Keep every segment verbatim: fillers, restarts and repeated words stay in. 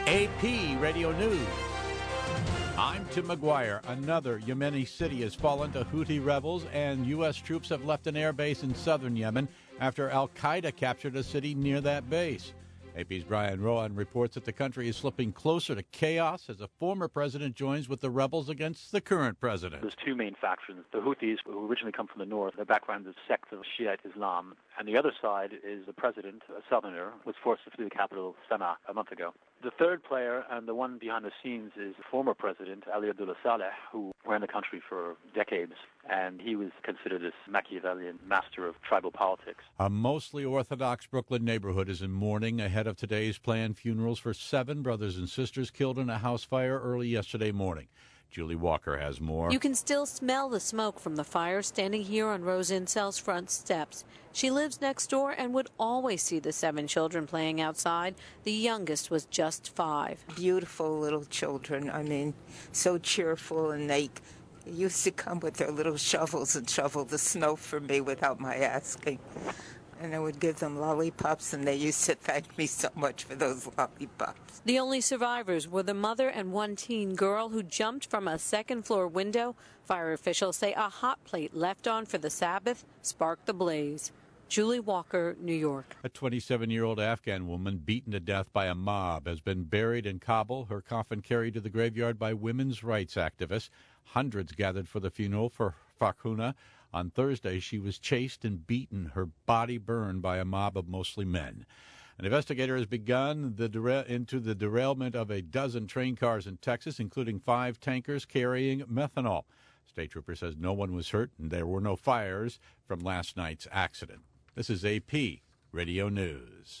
A P Radio News. I'm Tim McGuire. Another Yemeni city has fallen to Houthi rebels, and U S troops have left an air base in southern Yemen after al-Qaeda captured a city near that base. A P's Brian Rowan reports that the country is slipping closer to chaos as a former president joins with the rebels against the current president. There's two main factions. The Houthis, who originally come from the north, their background is a sect of Shiite Islam. And the other side is the president, a southerner, was forced to flee the capital, Sana'a, a month ago. The third player, and the one behind the scenes, is the former president, Ali Abdullah Saleh, who ran the country for decades, and he was considered this Machiavellian master of tribal politics. A mostly Orthodox Brooklyn neighborhood is in mourning ahead of today's planned funerals for seven brothers and sisters killed in a house fire early yesterday morning. Julie Walker has more. You can still smell the smoke from the fire standing here on Rose Insel's front steps. She lives next door and would always see the seven children playing outside. The youngest was just five. Beautiful little children. I mean, so cheerful, and they used to come with their little shovels and shovel the snow for me without my asking. And I would give them lollipops, and they used to thank me so much for those lollipops. The only survivors were the mother and one teen girl who jumped from a second-floor window. Fire officials say a hot plate left on for the Sabbath sparked the blaze. Julie Walker, New York. A twenty-seven-year-old Afghan woman beaten to death by a mob has been buried in Kabul, her coffin carried to the graveyard by women's rights activists. Hundreds gathered for the funeral for Farkhuna. On Thursday, she was chased and beaten, her body burned by a mob of mostly men. An investigator has begun the dera- into the derailment of a dozen train cars in Texas, including five tankers carrying methanol. State trooper says no one was hurt and there were no fires from last night's accident. This is A P Radio News.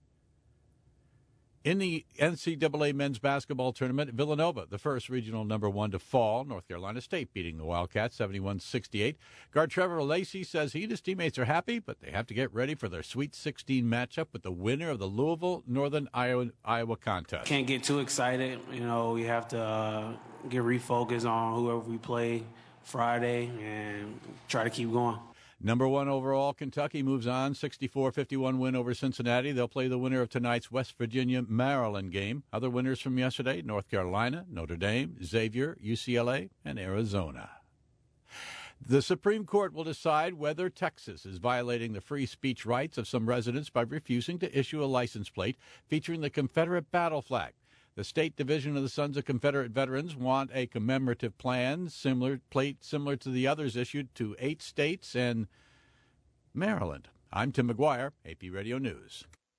In the N C double A men's basketball tournament, Villanova, the first regional number one to fall. North Carolina State beating the Wildcats seventy-one sixty-eight. Guard Trevor Lacey says he and his teammates are happy, but they have to get ready for their Sweet sixteen matchup with the winner of the Louisville Northern Iowa, Iowa contest. Can't get too excited. You know, we have to uh, get refocused on whoever we play Friday and try to keep going. Number one overall, Kentucky moves on, sixty-four fifty-one win over Cincinnati. They'll play the winner of tonight's West Virginia-Maryland game. Other winners from yesterday, North Carolina, Notre Dame, Xavier, U C L A, and Arizona. The Supreme Court will decide whether Texas is violating the free speech rights of some residents by refusing to issue a license plate featuring the Confederate battle flag. The state division of the Sons of Confederate Veterans want a commemorative plan, similar plate similar to the others issued to eight states and Maryland. I'm Tim McGuire, A P Radio News.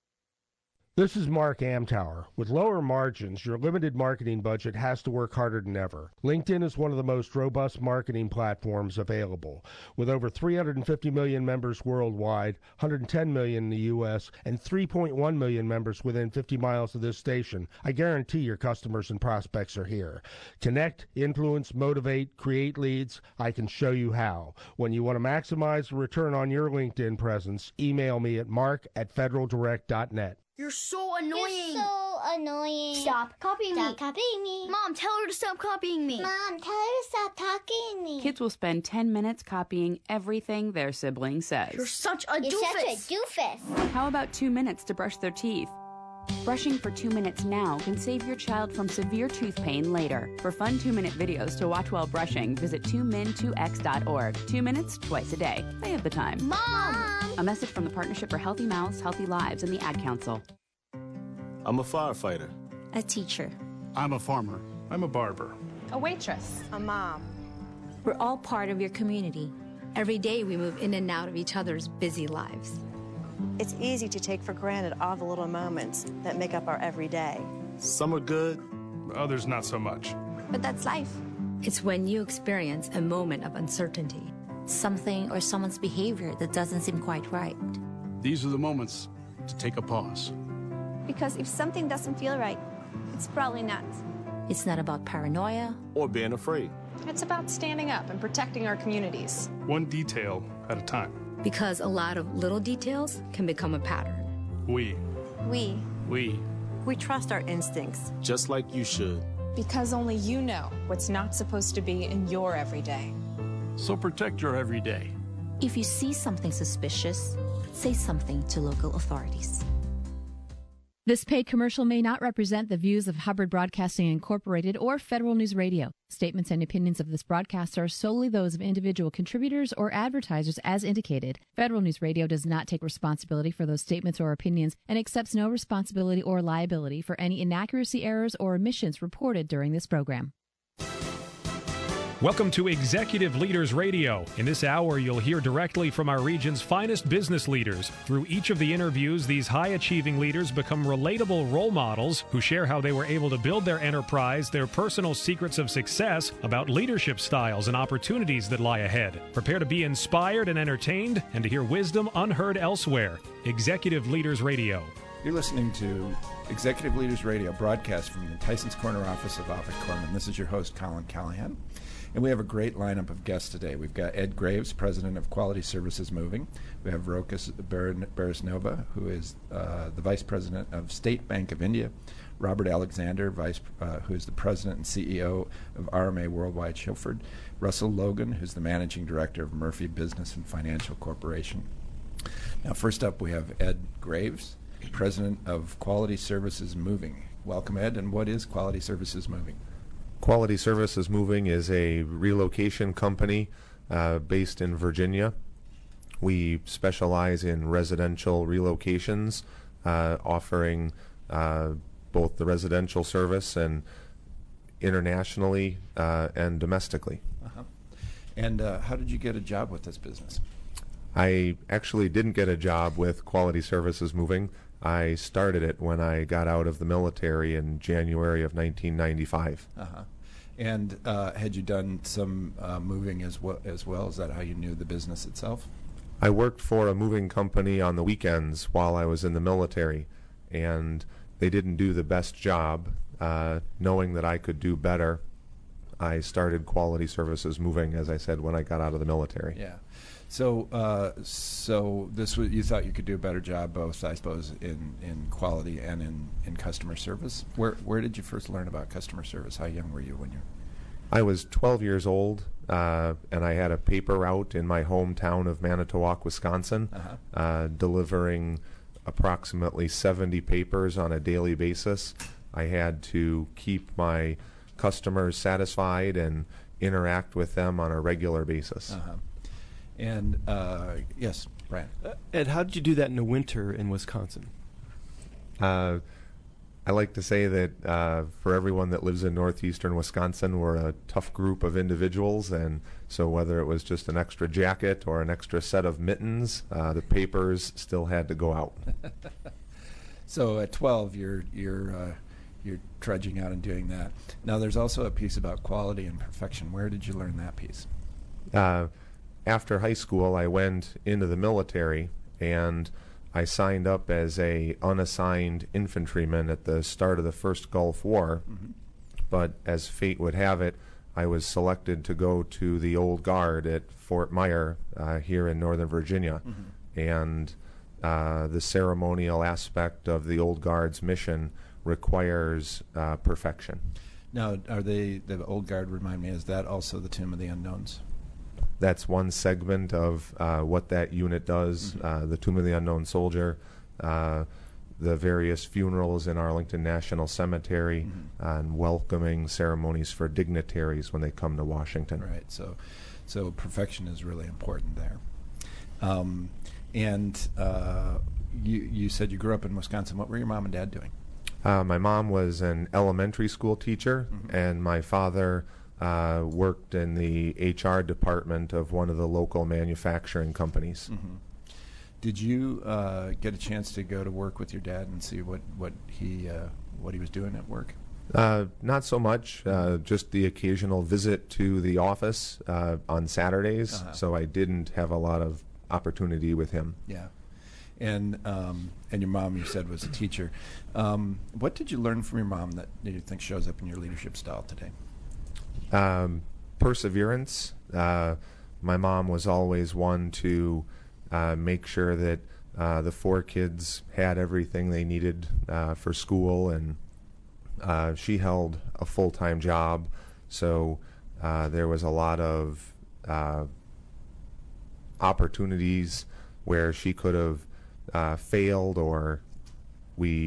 This is Mark Amtower. With lower margins, your limited marketing budget has to work harder than ever. LinkedIn is one of the most robust marketing platforms available. With over three hundred fifty million members worldwide, one hundred ten million in the U S, and three point one million members within fifty miles of this station, I guarantee your customers and prospects are here. Connect, influence, motivate, create leads. I can show you how. When you want to maximize the return on your LinkedIn presence, email me at mark at federal direct dot net. You're so annoying. You're so annoying. Stop copying stop me. Stop copying me. Mom, tell her to stop copying me. Mom, tell her to stop talking to me. Kids will spend ten minutes copying everything their sibling says. You're such a You're doofus. such a doofus. How about two minutes to brush their teeth? Brushing for two minutes now can save your child from severe tooth pain later. For fun two-minute videos to watch while brushing, visit two min two x dot org. Two minutes, twice a day. They have the time. Mom! A message from the Partnership for Healthy Mouths, Healthy Lives, and the Ad Council. I'm a firefighter. A teacher. I'm a farmer. I'm a barber. A waitress. A mom. We're all part of your community. Every day we move in and out of each other's busy lives. It's easy to take for granted all the little moments that make up our everyday. Some are good, others not so much. But that's life. It's when you experience a moment of uncertainty. Something or someone's behavior that doesn't seem quite right. These are the moments to take a pause. Because if something doesn't feel right, it's probably not. It's not about paranoia or being afraid. It's about standing up and protecting our communities. One detail at a time. Because a lot of little details can become a pattern. We. We. We. We trust our instincts. Just like you should. Because only you know what's not supposed to be in your everyday. So protect your everyday. If you see something suspicious, say something to local authorities. This paid commercial may not represent the views of Hubbard Broadcasting Incorporated or Federal News Radio. Statements and opinions of this broadcast are solely those of individual contributors or advertisers as indicated. Federal News Radio does not take responsibility for those statements or opinions and accepts no responsibility or liability for any inaccuracy, errors, or omissions reported during this program. Welcome to Executive Leaders Radio. In this hour, you'll hear directly from our region's finest business leaders. Through each of the interviews, these high-achieving leaders become relatable role models who share how they were able to build their enterprise, their personal secrets of success, about leadership styles and opportunities that lie ahead. Prepare to be inspired and entertained and to hear wisdom unheard elsewhere. Executive Leaders Radio. You're listening to Executive Leaders Radio, broadcast from the Tyson's Corner office of Offutt Corman. This is your host, Colin Callahan. And we have a great lineup of guests today. We've got Ed Graves, president of Quality Services Moving. We have Rokas Beresnova, who is uh, the vice president of State Bank of India. Robert Alexander, vice, uh, who is the president and C E O of R M A Worldwide Shilford. Russell Logan, who's the managing director of Murphy Business and Financial Corporation. Now, first up, we have Ed Graves, president of Quality Services Moving. Welcome, Ed. And what is Quality Services Moving? Quality Services Moving is a relocation company uh, based in Virginia. We specialize in residential relocations, uh, offering uh, both the residential service and internationally uh, and domestically. Uh-huh. And uh, how did you get a job with this business? I actually didn't get a job with Quality Services Moving. I started it when I got out of the military in January of nineteen ninety-five. Uh-huh. And uh, had you done some uh, moving as well, as well? Is that how you knew the business itself? I worked for a moving company on the weekends while I was in the military, and they didn't do the best job. Uh, knowing that I could do better, I started Quality Services Moving, as I said, when I got out of the military. Yeah. So, uh, so this was, you thought you could do a better job, both, I suppose, in, in quality and in, in customer service. Where where did you first learn about customer service? How young were you when you? I was twelve years old, uh, and I had a paper route in my hometown of Manitowoc, Wisconsin, uh-huh. uh, delivering approximately seventy papers on a daily basis. I had to keep my customers satisfied and interact with them on a regular basis. Uh-huh. And, uh, yes, Brian. Uh, Ed, how did you do that in the winter in Wisconsin? Uh, I like to say that uh, for everyone that lives in northeastern Wisconsin, we're a tough group of individuals, and so whether it was just an extra jacket or an extra set of mittens, uh, the papers still had to go out. So at twelve, you're you're uh, you're trudging out and doing that. Now, there's also a piece about quality and perfection. Where did you learn that piece? Uh, After high school, I went into the military, and I signed up as a unassigned infantryman at the start of the first Gulf War. Mm-hmm. But as fate would have it, I was selected to go to the Old Guard at Fort Myer uh, here in Northern Virginia. Mm-hmm. And uh, the ceremonial aspect of the Old Guard's mission requires uh, perfection. Now, are they, the Old Guard, remind me, is that also the Tomb of the Unknowns? That's one segment of uh, what that unit does. Mm-hmm. Uh, the Tomb of the Unknown Soldier, uh, the various funerals in Arlington National Cemetery, mm-hmm. and welcoming ceremonies for dignitaries when they come to Washington. Right. So, so perfection is really important there. Um, and uh, you you said you grew up in Wisconsin. What were your mom and dad doing? Uh, my mom was an elementary school teacher, mm-hmm. and my father Uh, worked in the H R department of one of the local manufacturing companies. Mm-hmm. Did you uh, get a chance to go to work with your dad and see what what he uh, what he was doing at work? Uh, not so much. Uh, just the occasional visit to the office uh, on Saturdays. Uh-huh. So I didn't have a lot of opportunity with him. Yeah. And um, and your mom, you said, was a teacher. Um, what did you learn from your mom that you think shows up in your leadership style today? Um, perseverance. Uh, my mom was always one to uh, make sure that uh, the four kids had everything they needed uh, for school, and uh, she held a full-time job, so uh, there was a lot of uh, opportunities where she could have uh, failed, or we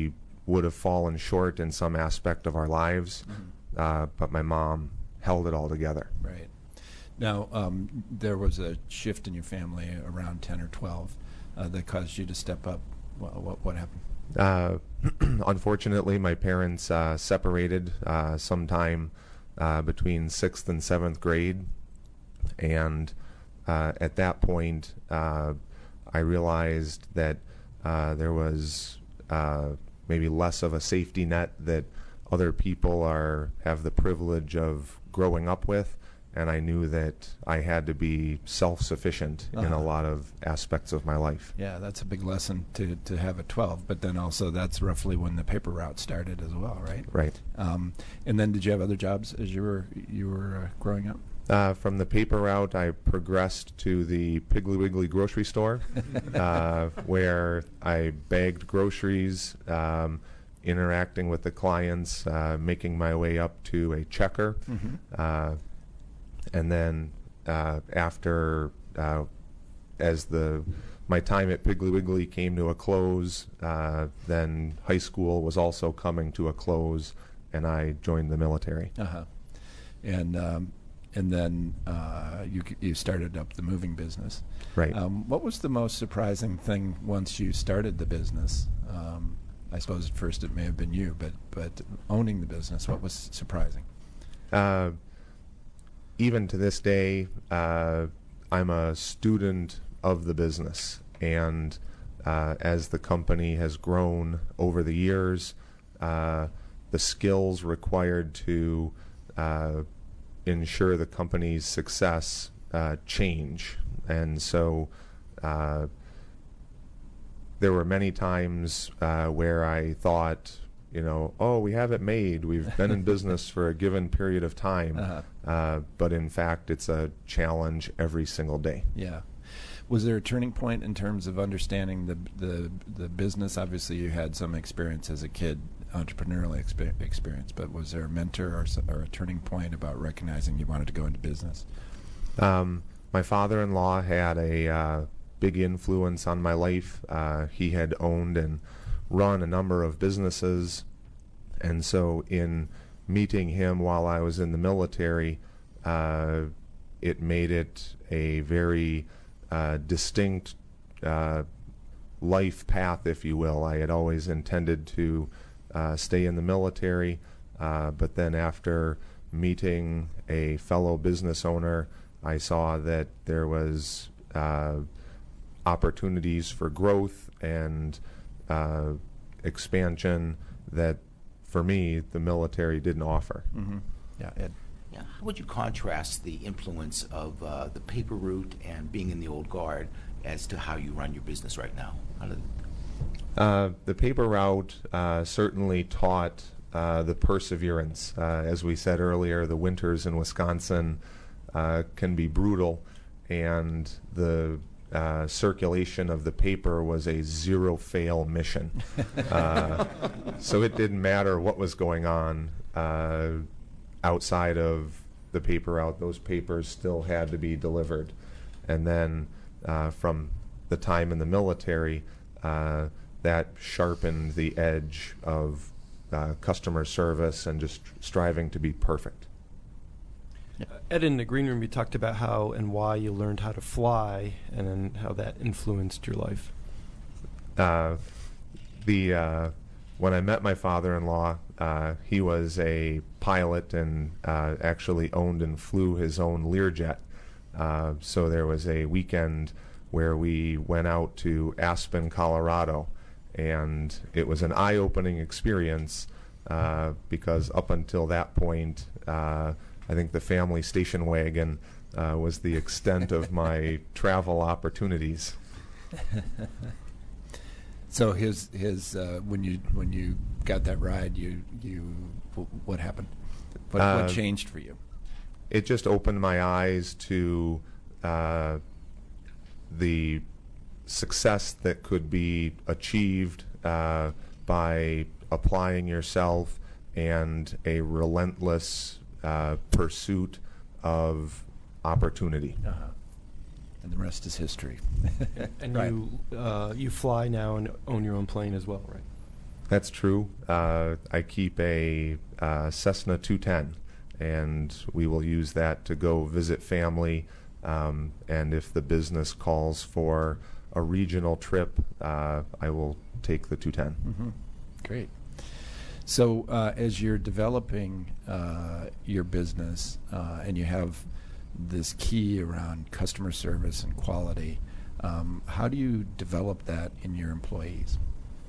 would have fallen short in some aspect of our lives, Mhm. uh, but my mom held it all together. Right. Now, um, there was a shift in your family around ten or twelve uh, that caused you to step up. What, what, what happened? Uh, unfortunately, my parents uh, separated uh, sometime uh, between sixth and seventh grade, and uh, at that point, uh, I realized that uh, there was uh, maybe less of a safety net that other people are have the privilege of growing up with, and I knew that I had to be self-sufficient in Uh-huh. a lot of aspects of my life. Yeah, that's a big lesson to, to have at twelve, but then also that's roughly when the paper route started as well, right? Right. Um, and then did you have other jobs as you were you were uh, growing up? Uh, from the paper route, I progressed to the Piggly Wiggly grocery store, uh, where I bagged groceries, um, interacting with the clients, uh, making my way up to a checker. Mhm. Uh, and then uh, after, uh, as the my time at Piggly Wiggly came to a close, uh, then high school was also coming to a close, and I joined the military. Uh-huh. And um, and then uh, you you started up the moving business. Right. Um, what was the most surprising thing once you started the business? Um, I suppose at first it may have been you, but but owning the business, what was surprising? Uh, even to this day, uh, I'm a student of the business, and uh, as the company has grown over the years, uh, the skills required to uh, ensure the company's success uh, change. And so uh, there were many times uh, where I thought, you know, oh, we have it made. We've been in business for a given period of time. Uh-huh. Uh, but in fact, it's a challenge every single day. Yeah. Was there a turning point in terms of understanding the the the business? Obviously, you had some experience as a kid, entrepreneurial expe- experience, but was there a mentor or, so, or a turning point about recognizing you wanted to go into business? Um, my father-in-law had a uh, big influence on my life. Uh, he had owned and run a number of businesses, and so in meeting him while I was in the military, uh, it made it a very uh, distinct uh, life path, if you will. I had always intended to uh, stay in the military, uh, but then after meeting a fellow business owner, I saw that there was uh, opportunities for growth and uh, expansion that, for me, the military didn't offer. Mm-hmm. Yeah, Ed. Yeah. How would you contrast the influence of uh, the paper route and being in the old guard as to how you run your business right now? How did Uh, the paper route uh, certainly taught uh, the perseverance. Uh, as we said earlier, the winters in Wisconsin uh, can be brutal, and the uh, circulation of the paper was a zero-fail mission. uh, so it didn't matter what was going on uh, outside of the paper route. Those papers still had to be delivered. And then uh, from the time in the military, uh, that sharpened the edge of uh, customer service and just striving to be perfect. Ed, in the green room, you talked about how and why you learned how to fly, and then how that influenced your life. Uh, the uh, when I met my father-in-law, uh, he was a pilot and uh, actually owned and flew his own Learjet. Uh, so there was a weekend where we went out to Aspen, Colorado, and it was an eye-opening experience uh, because up until that point, uh, I think the family station wagon uh, was the extent of my travel opportunities. So his his uh, when you when you got that ride, you you what happened? What, Uh, what changed for you? It just opened my eyes to uh, the success that could be achieved uh, by applying yourself and a relentless uh, pursuit of opportunity. Uh-huh. And the rest is history. And Right. you uh, you fly now and own your own plane as well, right? That's true. Uh, I keep a uh, Cessna two ten, and we will use that to go visit family. Um, and if the business calls for a regional trip, uh, I will take the two ten. Mm-hmm. Great. So uh, as you're developing uh, your business uh, and you have this key around customer service and quality, um, how do you develop that in your employees?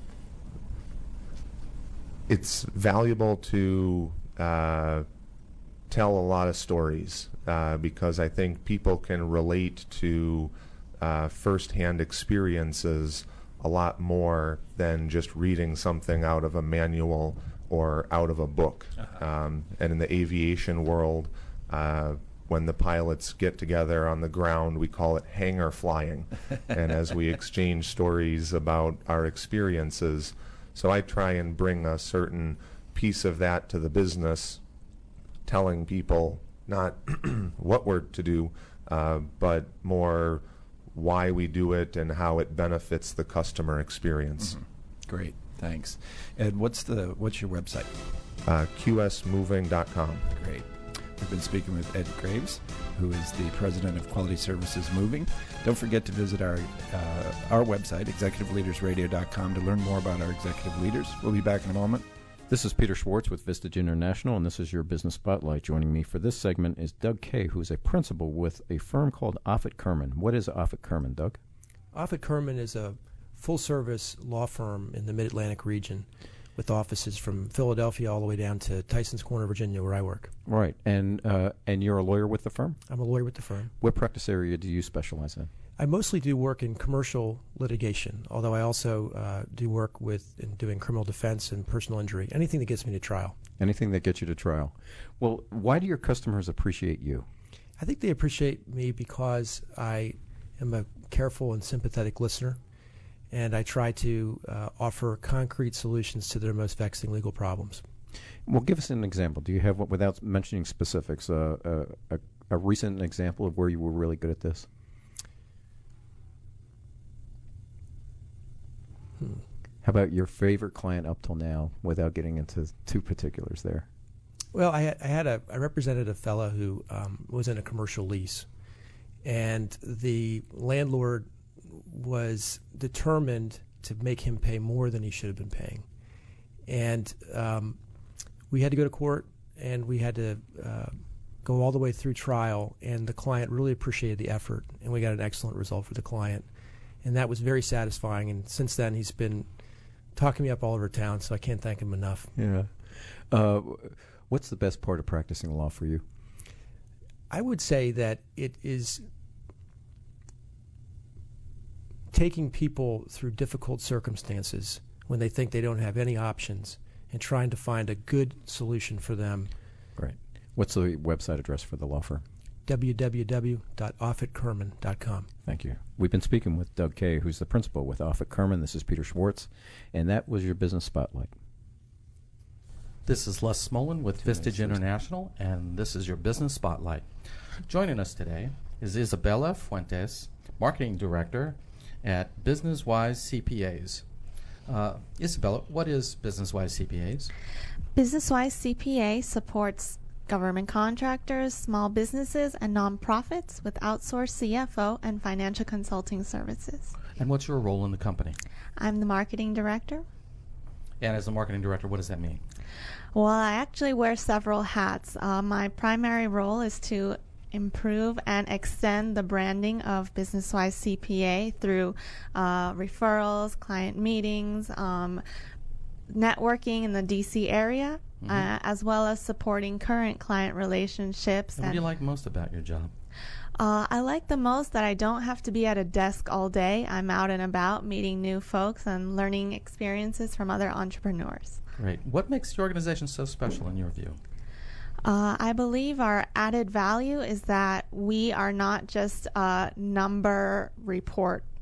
It's valuable to uh, tell a lot of stories uh, because I think people can relate to uh, firsthand experiences a lot more than just reading something out of a manual or out of a book. Uh-huh. Um, and in the aviation world, uh, when the pilots get together on the ground, we call it hangar flying. And as we exchange stories about our experiences, so I try and bring a certain piece of that to the business, telling people not what we're to do, uh, but more why we do it and how it benefits the customer experience. Mm-hmm. Great, thanks. Ed, what's the what's your website? Uh, Q S moving dot com. Great. We've been speaking with Ed Graves, who is the president of Quality Services Moving. Don't forget to visit our uh, our website, executive leaders radio dot com, to learn more about our executive leaders. We'll be back in a moment. This is Peter Schwartz with Vistage International, and this is your Business Spotlight. Joining me for this segment is Doug Kay, who is a principal with a firm called Offutt Kerman. What is Offutt Kerman, Doug? Offutt Kerman is a full-service law firm in the Mid-Atlantic region with offices from Philadelphia all the way down to Tysons Corner, Virginia, where I work. Right, and uh, and you're a lawyer with the firm? I'm a lawyer with the firm. What practice area do you specialize in? I mostly do work in commercial litigation, although I also uh, do work with in doing criminal defense and personal injury, anything that gets me to trial. Anything that gets you to trial. Well, why do your customers appreciate you? I think they appreciate me because I am a careful and sympathetic listener, and I try to uh, offer concrete solutions to their most vexing legal problems. Well, give us an example. Do you have, without mentioning specifics, uh, a, a, a recent example of where you were really good at this? Hmm. How about your favorite client up till now, without getting into too particulars there? Well, I, I had a I represented a fellow who um, was in a commercial lease, and the landlord was determined to make him pay more than he should have been paying, and um, we had to go to court, and we had to uh, go all the way through trial, and the client really appreciated the effort, and we got an excellent result for the client. And that was very satisfying. And since then, he's been talking me up all over town, so I can't thank him enough. Yeah. Uh, what's the best part of practicing law for you? I would say that it is taking people through difficult circumstances when they think they don't have any options and trying to find a good solution for them. Right. What's the website address for the law firm? w w w dot offutt kerman dot com. Thank you. We've been speaking with Doug Kay, who's the principal with Offutt Kerman. This is Peter Schwartz, and that was your Business Spotlight. This is Les Smolin with Vistage International, and this is your Business Spotlight. Joining us today is Isabella Fuentes, Marketing Director at Business Wise C P As. Uh, Isabella, what is Business Wise C P As? Business Wise C P A supports government contractors, small businesses, and nonprofits with outsourced C F O and financial consulting services. And what's your role in the company? I'm the marketing director. And as the marketing director, what does that mean? Well, I actually wear several hats. Uh, my primary role is to improve and extend the branding of Business Wise C P A through uh, referrals, client meetings, um, networking in the D C area, mm-hmm. uh, as well as supporting current client relationships. And what and do you like most about your job? Uh, I like the most that I don't have to be at a desk all day. I'm out and about meeting new folks and learning experiences from other entrepreneurs. Great. What makes the organization so special in your view? Uh, I believe our added value is that we are not just a number report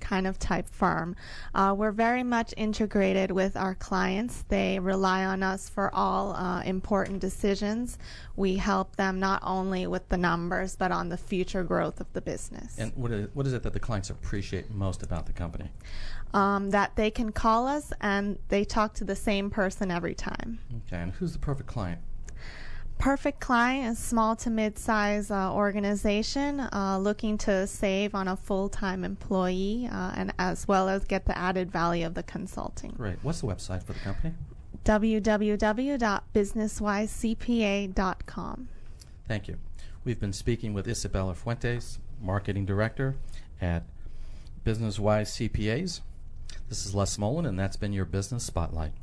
kind of type firm. Uh, we're very much integrated with our clients. They rely on us for all uh, important decisions. We help them not only with the numbers, but on the future growth of the business. And what is, what is it that the clients appreciate most about the company? Um, that they can call us and they talk to the same person every time. Okay, and who's the perfect client? Perfect client is small to mid-size uh, organization uh, looking to save on a full-time employee uh, and as well as get the added value of the consulting. Great. What's the website for the company? w w w dot business wise c p a dot com. Thank you. We've been speaking with Isabella Fuentes, Marketing Director at Business Wise C P As. This is Les Smolin, and that's been your Business Spotlight.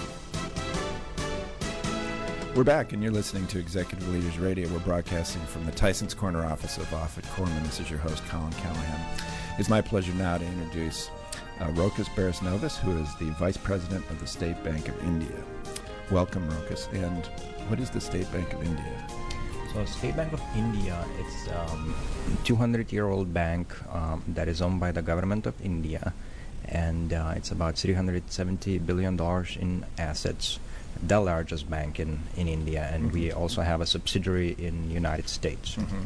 We're back, and you're listening to Executive Leaders Radio. We're broadcasting from the Tysons Corner office of Offutt Corman. This is your host, Colin Callahan. It's my pleasure now to introduce uh, Rokas Barasnovas, who is the Vice President of the State Bank of India. Welcome, Rokas. And what is the State Bank of India? So State Bank of India, it's a um, two hundred year old bank um, that is owned by the government of India, and uh, it's about three hundred seventy billion dollars in assets. The largest bank in, in India, and mm-hmm. we also have a subsidiary in the United States. Mm-hmm.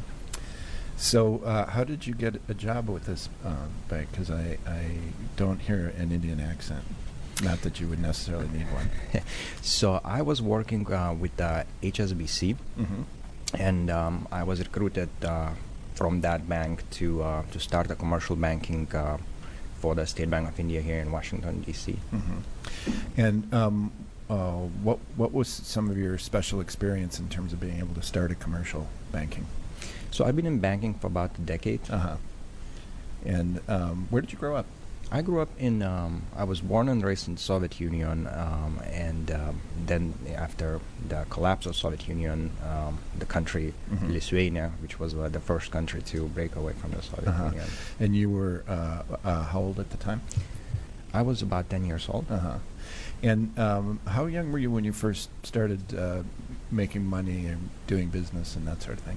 So uh, how did you get a job with this uh, bank? Because I, I don't hear an Indian accent. Not that you would necessarily need one. So I was working uh, with the H S B C, mm-hmm. and um, I was recruited uh, from that bank to uh, to start a commercial banking uh, for the State Bank of India here in Washington, D C. Mm-hmm. And um, Uh, what what was some of your special experience in terms of being able to start a commercial banking? So I've been in banking for about a decade. Uh-huh. And um, where did you grow up? I grew up in, um, I was born and raised in the Soviet Union, um, and um, then after the collapse of Soviet Union, um, the country, mm-hmm. Lithuania, which was uh, the first country to break away from the Soviet uh-huh. Union. And you were uh, uh, how old at the time? I was about ten years old. Uh-huh. And um, how young were you when you first started uh, making money and doing business and that sort of thing?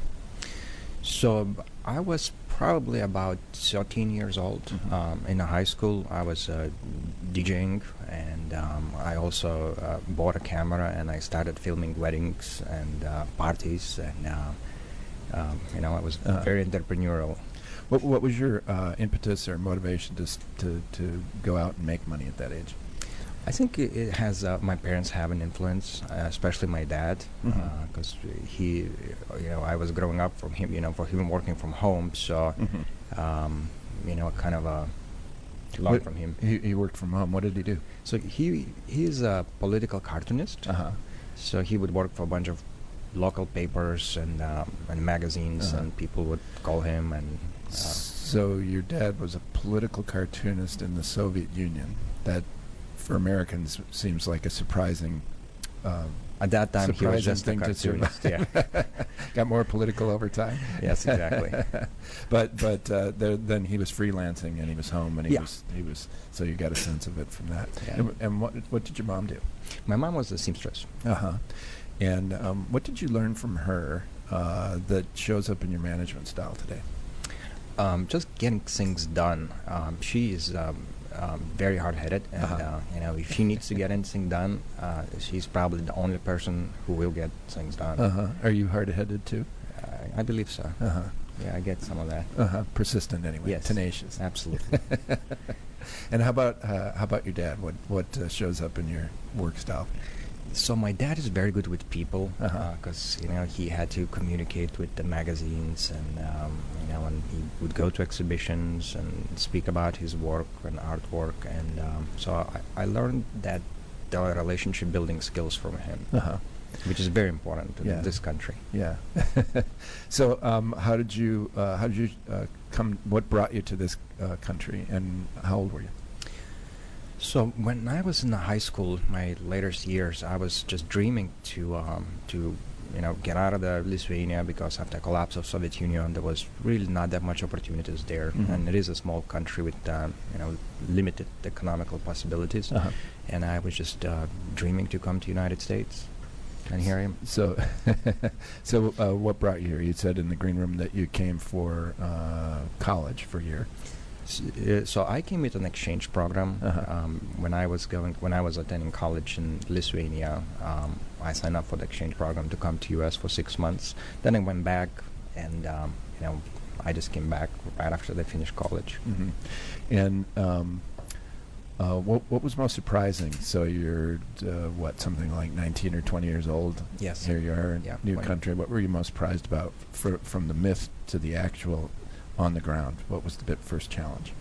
So I was probably about thirteen years old. Mm-hmm. Um, in high school, I was uh, DJing, and um, I also uh, bought a camera and I started filming weddings and uh, parties, and uh, um, you know, I was uh, very entrepreneurial. What What was your uh, impetus or motivation to, to to go out and make money at that age? I think it, it has. Uh, my parents have an influence, uh, especially my dad, because mm-hmm. uh, he, you know, I was growing up from him, you know, for him working from home, so, mm-hmm. um, you know, kind of a learn from him. He, he worked from home. What did he do? So he he's a political cartoonist. Uh-huh. So he would work for a bunch of local papers and um, and magazines, uh-huh. and people would call him and. Uh, so your dad was a political cartoonist in the Soviet Union. That. For Americans, seems like a surprising. Uh, At that time, he was just a cartoonist. Yeah, got more political over time. Yes, exactly. but but uh, there, then he was freelancing and he was home and he yeah. was he was. So you got a sense of it from that. Yeah. And, and what what did your mom do? My mom was a seamstress. Uh huh. And um, what did you learn from her uh, that shows up in your management style today? Um, just getting things done. Um, she is. Um, Um, very hard-headed, and uh-huh. uh, you know, if she needs to get anything done, uh, she's probably the only person who will get things done. Uh-huh. Are you hard-headed too? Uh, I believe so. Uh-huh. Yeah, I get some of that. Uh-huh. Persistent, anyway. Yes. Tenacious. Absolutely. And how about uh, how about your dad? What what uh, shows up in your work style? So my dad is very good with people, because uh-huh. uh, you know, he had to communicate with the magazines, and um, you know, and he would go to exhibitions and speak about his work and artwork, and um, so I, I learned that the relationship building skills from him, uh-huh. which is very important in yeah. this country. Yeah. So um, how did you uh, how did you uh, come? What brought you to this uh, country, and how old were you? So when I was in the high school, my later years, I was just dreaming to um, to you know get out of the Lithuania, because after the collapse of Soviet Union, there was really not that much opportunities there, mm-hmm. and it is a small country with um, you know limited economical possibilities, uh-huh. and I was just uh, dreaming to come to the United States, and here I am. So, so uh, what brought you here? You said in the green room that you came for uh, college for a year. So, uh, so I came with an exchange program. Uh-huh. Um, when I was going, when I was attending college in Lithuania, um, I signed up for the exchange program to come to U S for six months. Then I went back, and um, you know, I just came back right after they finished college. Mm-hmm. And um, uh, what what was most surprising? So you're uh, what, something like nineteen or twenty years old? Yes. Here you are in Yeah, new twenty. country. What were you most surprised about for, from the myth to the actual on the ground? What was the bit first challenge?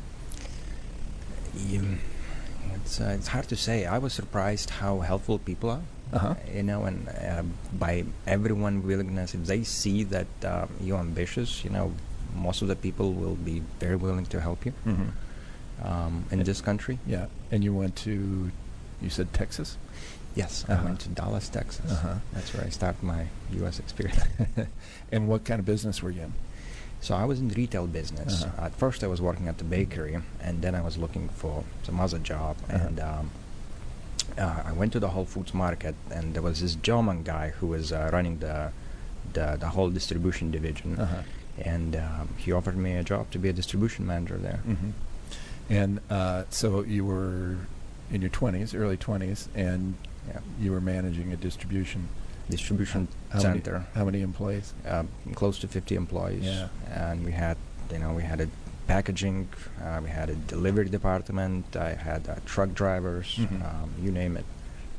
Um, it's uh, it's hard to say. I was surprised how helpful people are. Uh-huh. You know, and uh, by everyone willingness, if they see that uh, you're ambitious, you know, most of the people will be very willing to help you. Mm-hmm. Um, in this country. Yeah. And you went to, you said Texas? Yes, Uh-huh. I went to Dallas, Texas. Uh-huh. That's where I started my U S experience. And what kind of business were you in? So I was in retail business. Uh-huh. At first I was working at the bakery, and then I was looking for some other job. Uh-huh. And um, uh, I went to the Whole Foods market, and there was this German guy who was uh, running the, the the whole distribution division. Uh-huh. And um, he offered me a job to be a distribution manager there. Mm-hmm. And uh, so you were in your twenties, early twenties, and Yeah. you were managing a distribution Distribution how center. Many, how many employees? Uh, close to fifty employees. Yeah. And we had, you know, we had a packaging, uh, we had a delivery department, I had uh, truck drivers, Mhm. um, you name it.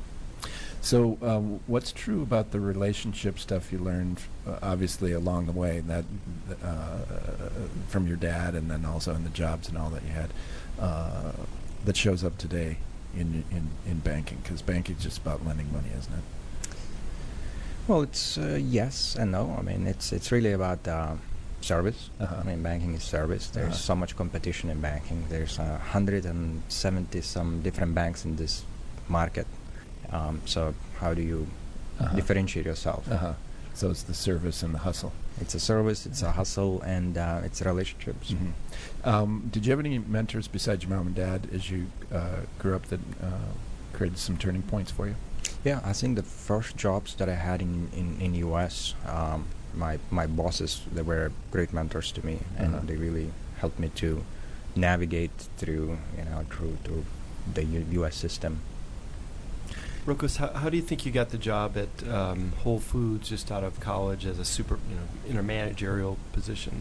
So, um, what's true about the relationship stuff you learned, uh, obviously along the way, that uh, from your dad, and then also in the jobs and all that you had, uh, that shows up today in in in banking? Because banking is just about lending money, isn't it? Well, it's uh, yes and no. I mean, it's it's really about uh, service. Uh-huh. I mean, banking is service. There's Uh-huh. so much competition in banking. There's uh, one hundred seventy some different banks in this market. Um, so how do you Uh-huh. differentiate yourself? Uh-huh. So it's the service and the hustle. It's a service, it's a hustle, and uh, it's relationships. Mhm. Um, did you have any mentors besides your mom and dad as you uh, grew up that uh, created some turning points for you? Yeah, I think the first jobs that I had in in, in U S, um, my my bosses, they were great mentors to me, and Uh-huh. they really helped me to navigate through, you know, through through the U- U.S. system. Rokos, how, how do you think you got the job at um, Whole Foods just out of college as a super, you know, in a managerial position?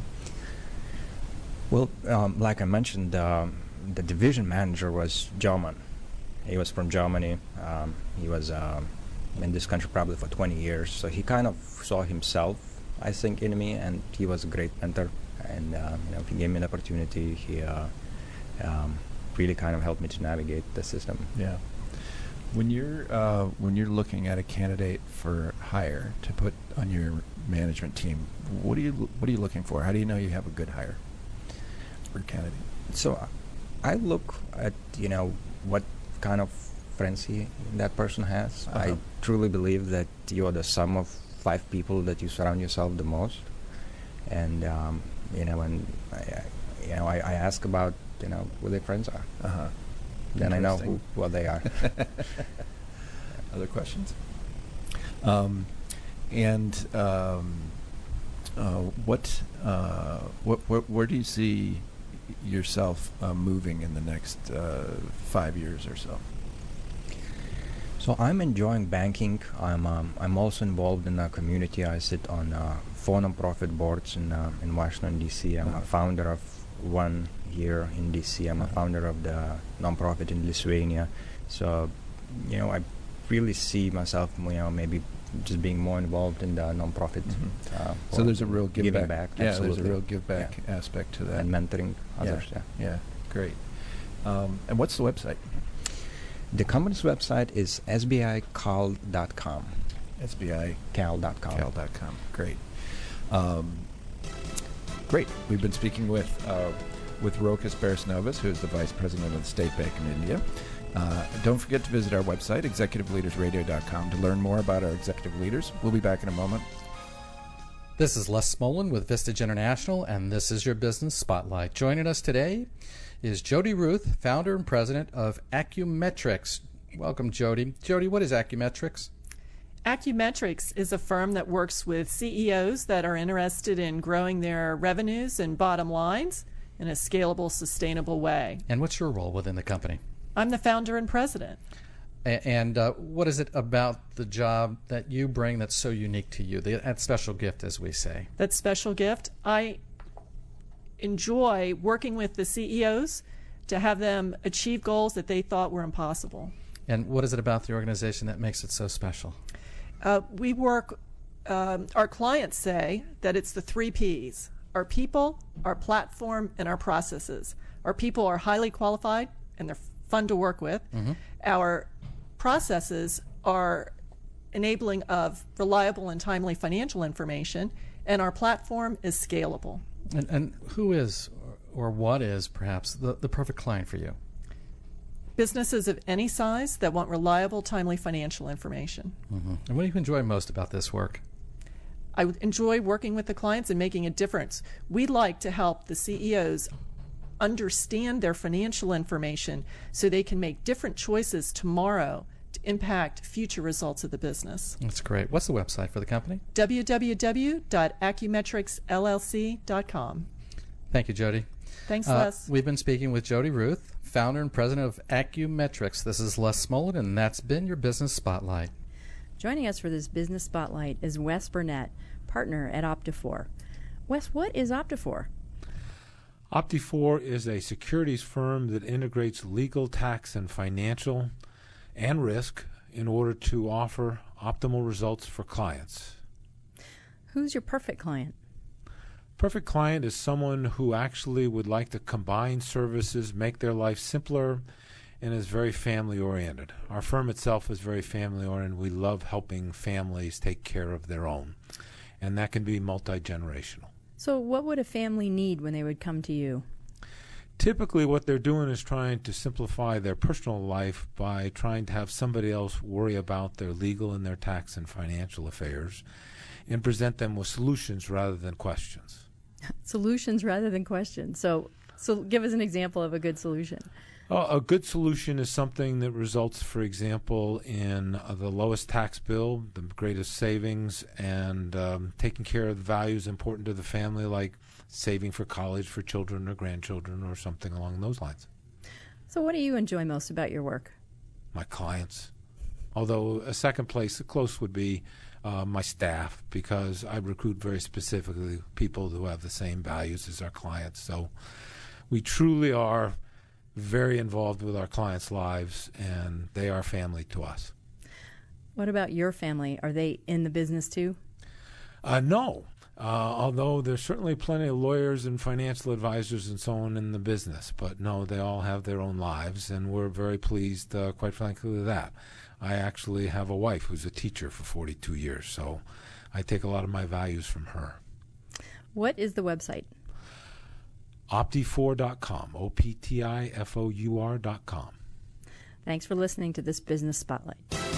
Well, um, like I mentioned, um, the division manager was German. He was from Germany. Um, he was um, in this country probably for twenty years, so he kind of saw himself, I think, in me, and he was a great mentor. And uh, you know, he gave me an opportunity. He uh, um, really kind of helped me to navigate the system. Yeah. When you're uh, when you're looking at a candidate for hire to put on your management team, what are you what are you looking for? How do you know you have a good hire for a candidate? So uh, I look at, you know, what kind of friends he, that person has. Uh-huh. I truly believe that you are the sum of five people that you surround yourself the most. And um, you know, and I, I, you know, I, I ask about, you know, who their friends are. Uh-huh. Then I know who, Interesting. what they are. Other questions? Um, and um, uh, what, uh, what, what, where do you see yourself uh, moving in the next uh, five years or so? So I'm enjoying banking. I'm um, I'm also involved in a community. I sit on uh, four nonprofit boards in uh, in Washington D C. I'm Uh-huh. a founder of one here in D C. I'm a Uh-huh. founder of the nonprofit in Lithuania. So, you know, I really see myself, you know, maybe just being more involved in the nonprofit. Mhm. Uh, So world, there's a real give giving back. back. Yeah, there's a absolutely. real give back Yeah. aspect to that. And mentoring others. Yeah, Yeah. yeah, great. Um, and what's the website? The company's website is S B I cal dot com. S B I cal dot com. cal dot com. Great. Um, great. We've been speaking with uh, with Rokas Beresnovas, who is the Vice President of the State Bank of India. Uh, don't forget to visit our website, executive leaders radio dot com, to learn more about our executive leaders. We'll be back in a moment. This is Les Smolin with Vistage International, and this is your Business Spotlight. Joining us today is Jody Ruth, founder and president of Acumetrics. Welcome, Jody. Jody, what is Acumetrics? Acumetrics is a firm that works with C E Os that are interested in growing their revenues and bottom lines, in a scalable, sustainable way. And what's your role within the company? I'm the founder and president. A- and uh, what is it about the job that you bring that's so unique to you, the, that special gift, as we say? That special gift, I enjoy working with the C E Os to have them achieve goals that they thought were impossible. And what is it about the organization that makes it so special? Uh, we work, um, our clients say that it's the three Ps: our people, our platform, and our processes. Our people are highly qualified and they're fun to work with. Mm-hmm. Our processes are enabling of reliable and timely financial information, and our platform is scalable. And, and who is, or what is, perhaps, the, the perfect client for you? Businesses of any size that want reliable, timely financial information. Mm-hmm. And what do you enjoy most about this work? I enjoy working with the clients and making a difference. We like to help the C E Os understand their financial information so they can make different choices tomorrow to impact future results of the business. That's great. What's the website for the company? w w w dot acumetrics l l c dot com. Thank you, Jody. Thanks, uh, Les. We've been speaking with Jody Ruth, founder and president of Acumetrics. This is Les Smolin, and that's been your Business Spotlight. Joining us for this Business Spotlight is Wes Burnett, partner at Optifor. Wes, what is Optifor? Optifor is a securities firm that integrates legal, tax, and financial and risk in order to offer optimal results for clients. Who's your perfect client? Perfect client is someone who actually would like to combine services, make their life simpler, and is very family-oriented. Our firm itself is very family-oriented. We love helping families take care of their own, and that can be multi-generational. So what would a family need when they would come to you? Typically what they're doing is trying to simplify their personal life by trying to have somebody else worry about their legal and their tax and financial affairs and present them with solutions rather than questions. Solutions rather than questions. So, so give us an example of a good solution. Uh, a good solution is something that results, for example, in uh, the lowest tax bill, the greatest savings, and um, taking care of the values important to the family, like saving for college for children or grandchildren or something along those lines. So what do you enjoy most about your work? My clients. Although a second place, close would be uh, my staff, because I recruit very specifically people who have the same values as our clients. So we truly are very involved with our clients' lives, and they are family to us. What about your family? Are they in the business too? Uh, no. Uh, although there's certainly plenty of lawyers and financial advisors and so on in the business. But no, they all have their own lives, and we're very pleased, uh, quite frankly, with that. I actually have a wife who's a teacher for forty-two years, so I take a lot of my values from her. What is the website? Optifor dot com, O P T I F O U R dot com. Thanks for listening to this Business Spotlight.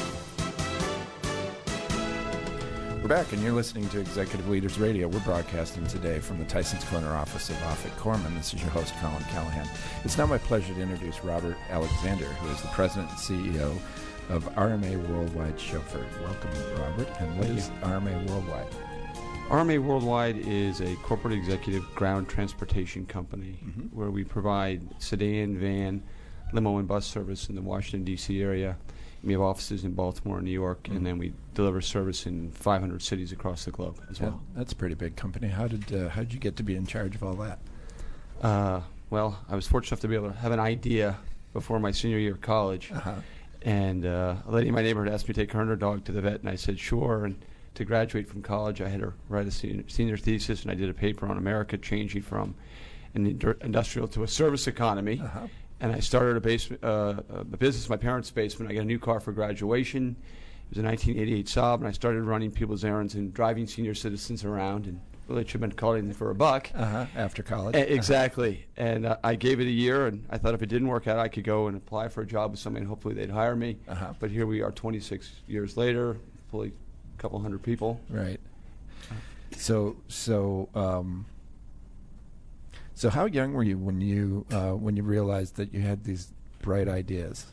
We're back, and you're listening to Executive Leaders Radio. We're broadcasting today from the Tyson's Corner office of Offutt Corman. This is your host, Colin Callahan. It's now my pleasure to introduce Robert Alexander, who is the president and C E O of R M A Worldwide Chauffeur. Welcome, Robert. And what is R M A Worldwide? R M A Worldwide is a corporate executive ground transportation company mm-hmm. where we provide sedan, van, limo, and bus service in the Washington, D C area. We have offices in Baltimore and New York, mm-hmm. and then we deliver service in five hundred cities across the globe as well. Yeah, that's a pretty big company. How did uh, how did you get to be in charge of all that? Uh, well, I was fortunate enough to be able to have an idea before my senior year of college. Uh-huh. And uh, a lady in my neighborhood asked me to take her and her dog to the vet, and I said, sure. And to graduate from college, I had to write a senior, senior thesis, and I did a paper on America changing from an indu- industrial to a service economy. Uh-huh. And I started a, basement, uh, a business in my parents' basement. I got a new car for graduation. It was a nineteen eighty-eight Saab, and I started running people's errands and driving senior citizens around, and really should have been calling them for a buck. Uh-huh. After college. A- exactly. Uh-huh. And uh, I gave it a year, and I thought if it didn't work out, I could go and apply for a job with somebody, and hopefully they'd hire me. Uh-huh. But here we are twenty-six years later, fully a couple hundred people. Right. So, so, um, so how young were you when you uh, when you realized that you had these bright ideas?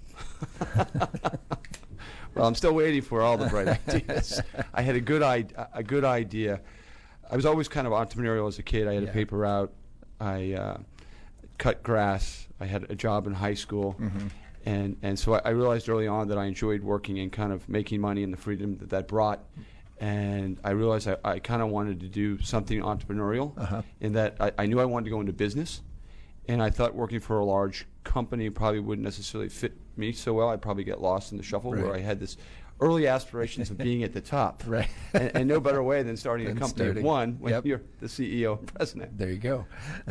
Well, I'm still waiting for all the bright ideas. I had a good I- a good idea. I was always kind of entrepreneurial as a kid. I had yeah. a paper out. I uh, cut grass. I had a job in high school. Mhm. And, and so I, I realized early on that I enjoyed working and kind of making money and the freedom that that brought. And I realized I, I kind of wanted to do something entrepreneurial Uh-huh. in that I, I knew I wanted to go into business. And I thought working for a large company probably wouldn't necessarily fit me so well. I'd probably get lost in the shuffle Right. where I had this early aspirations of being at the top. Right. And, and no better way than starting Than a company starting. of one when Yep. you're the C E O and president. There you go.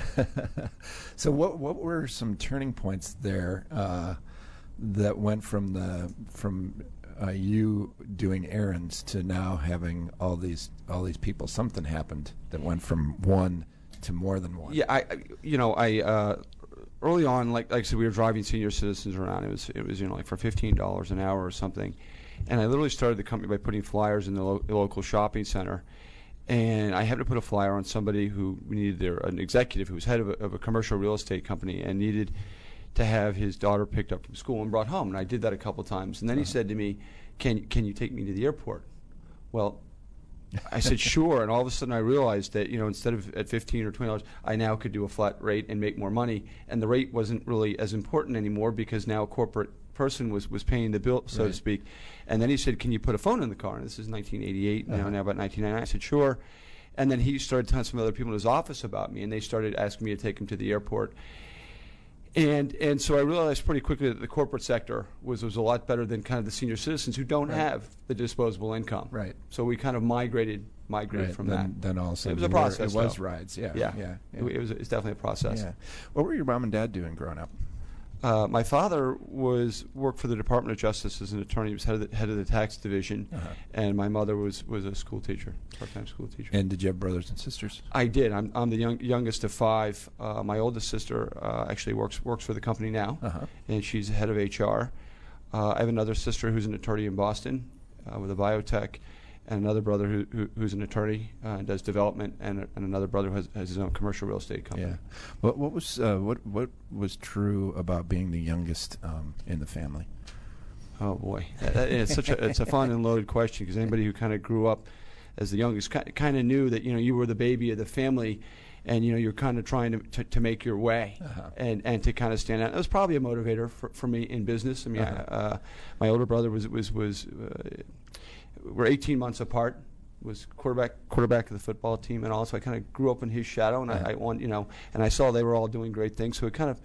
So what what were some turning points there uh, that went from the from uh, you doing errands to now having all these all these people? Something happened that went from one to more than one. Yeah, I, I you know, I uh, early on, like like I said, we were driving senior citizens around. It was it was you know like for fifteen dollars an hour or something, and I literally started the company by putting flyers in the, lo- the local shopping center, and I happened to put a flyer on somebody who needed their an executive who was head of a, of a commercial real estate company and needed to have his daughter picked up from school and brought home, and I did that a couple times, and then he said to me, "Can can you take me to the airport?" Well, I said sure, and all of a sudden I realized that you know instead of at fifteen or twenty dollars, I now could do a flat rate and make more money, and the rate wasn't really as important anymore because now a corporate person was, was paying the bill, so Right. to speak. And then he said, "Can you put a phone in the car?" And this is nineteen eighty-eight, now Uh-huh. now about nineteen ninety-nine. I said sure, and then he started telling some other people in his office about me, and they started asking me to take him to the airport. And and so I realized pretty quickly that the corporate sector was was a lot better than kind of the senior citizens who don't Right. have the disposable income. Right. So we kind of migrated migrated Right. from then, that. Then also It was a you were- process. It was though. rides. Yeah. Yeah. Yeah. It, it was. It's definitely a process. Yeah. What were your mom and dad doing growing up? Uh, my father was worked for the Department of Justice as an attorney. He was head of the, head of the tax division, Uh-huh. and my mother was, was a school teacher, part-time school teacher. And did you have brothers and sisters? I did. I'm, I'm the young, youngest of five. Uh, my oldest sister uh, actually works works for the company now, Uh-huh. and she's head of H R. Uh, I have another sister who's an attorney in Boston uh, with a biotech, and another brother who, who, who's an attorney uh, and does development, and, and another brother who has, has his own commercial real estate company. Yeah. What what was uh, what what was true about being the youngest um, in the family? Oh boy, That- that- it's such a it's a fun and loaded question because anybody who kind of grew up as the youngest kind of knew that you know you were the baby of the family, and you know you're kind of trying to to, to make your way Uh-huh. and and to kind of stand out. It was probably a motivator for, for me in business. I mean, Uh-huh. I, uh, my older brother was was was uh, we're eighteen months apart. Was quarterback quarterback of the football team, and also I kind of grew up in his shadow, and Uh-huh. I, I want you know, and I saw they were all doing great things, so it kind of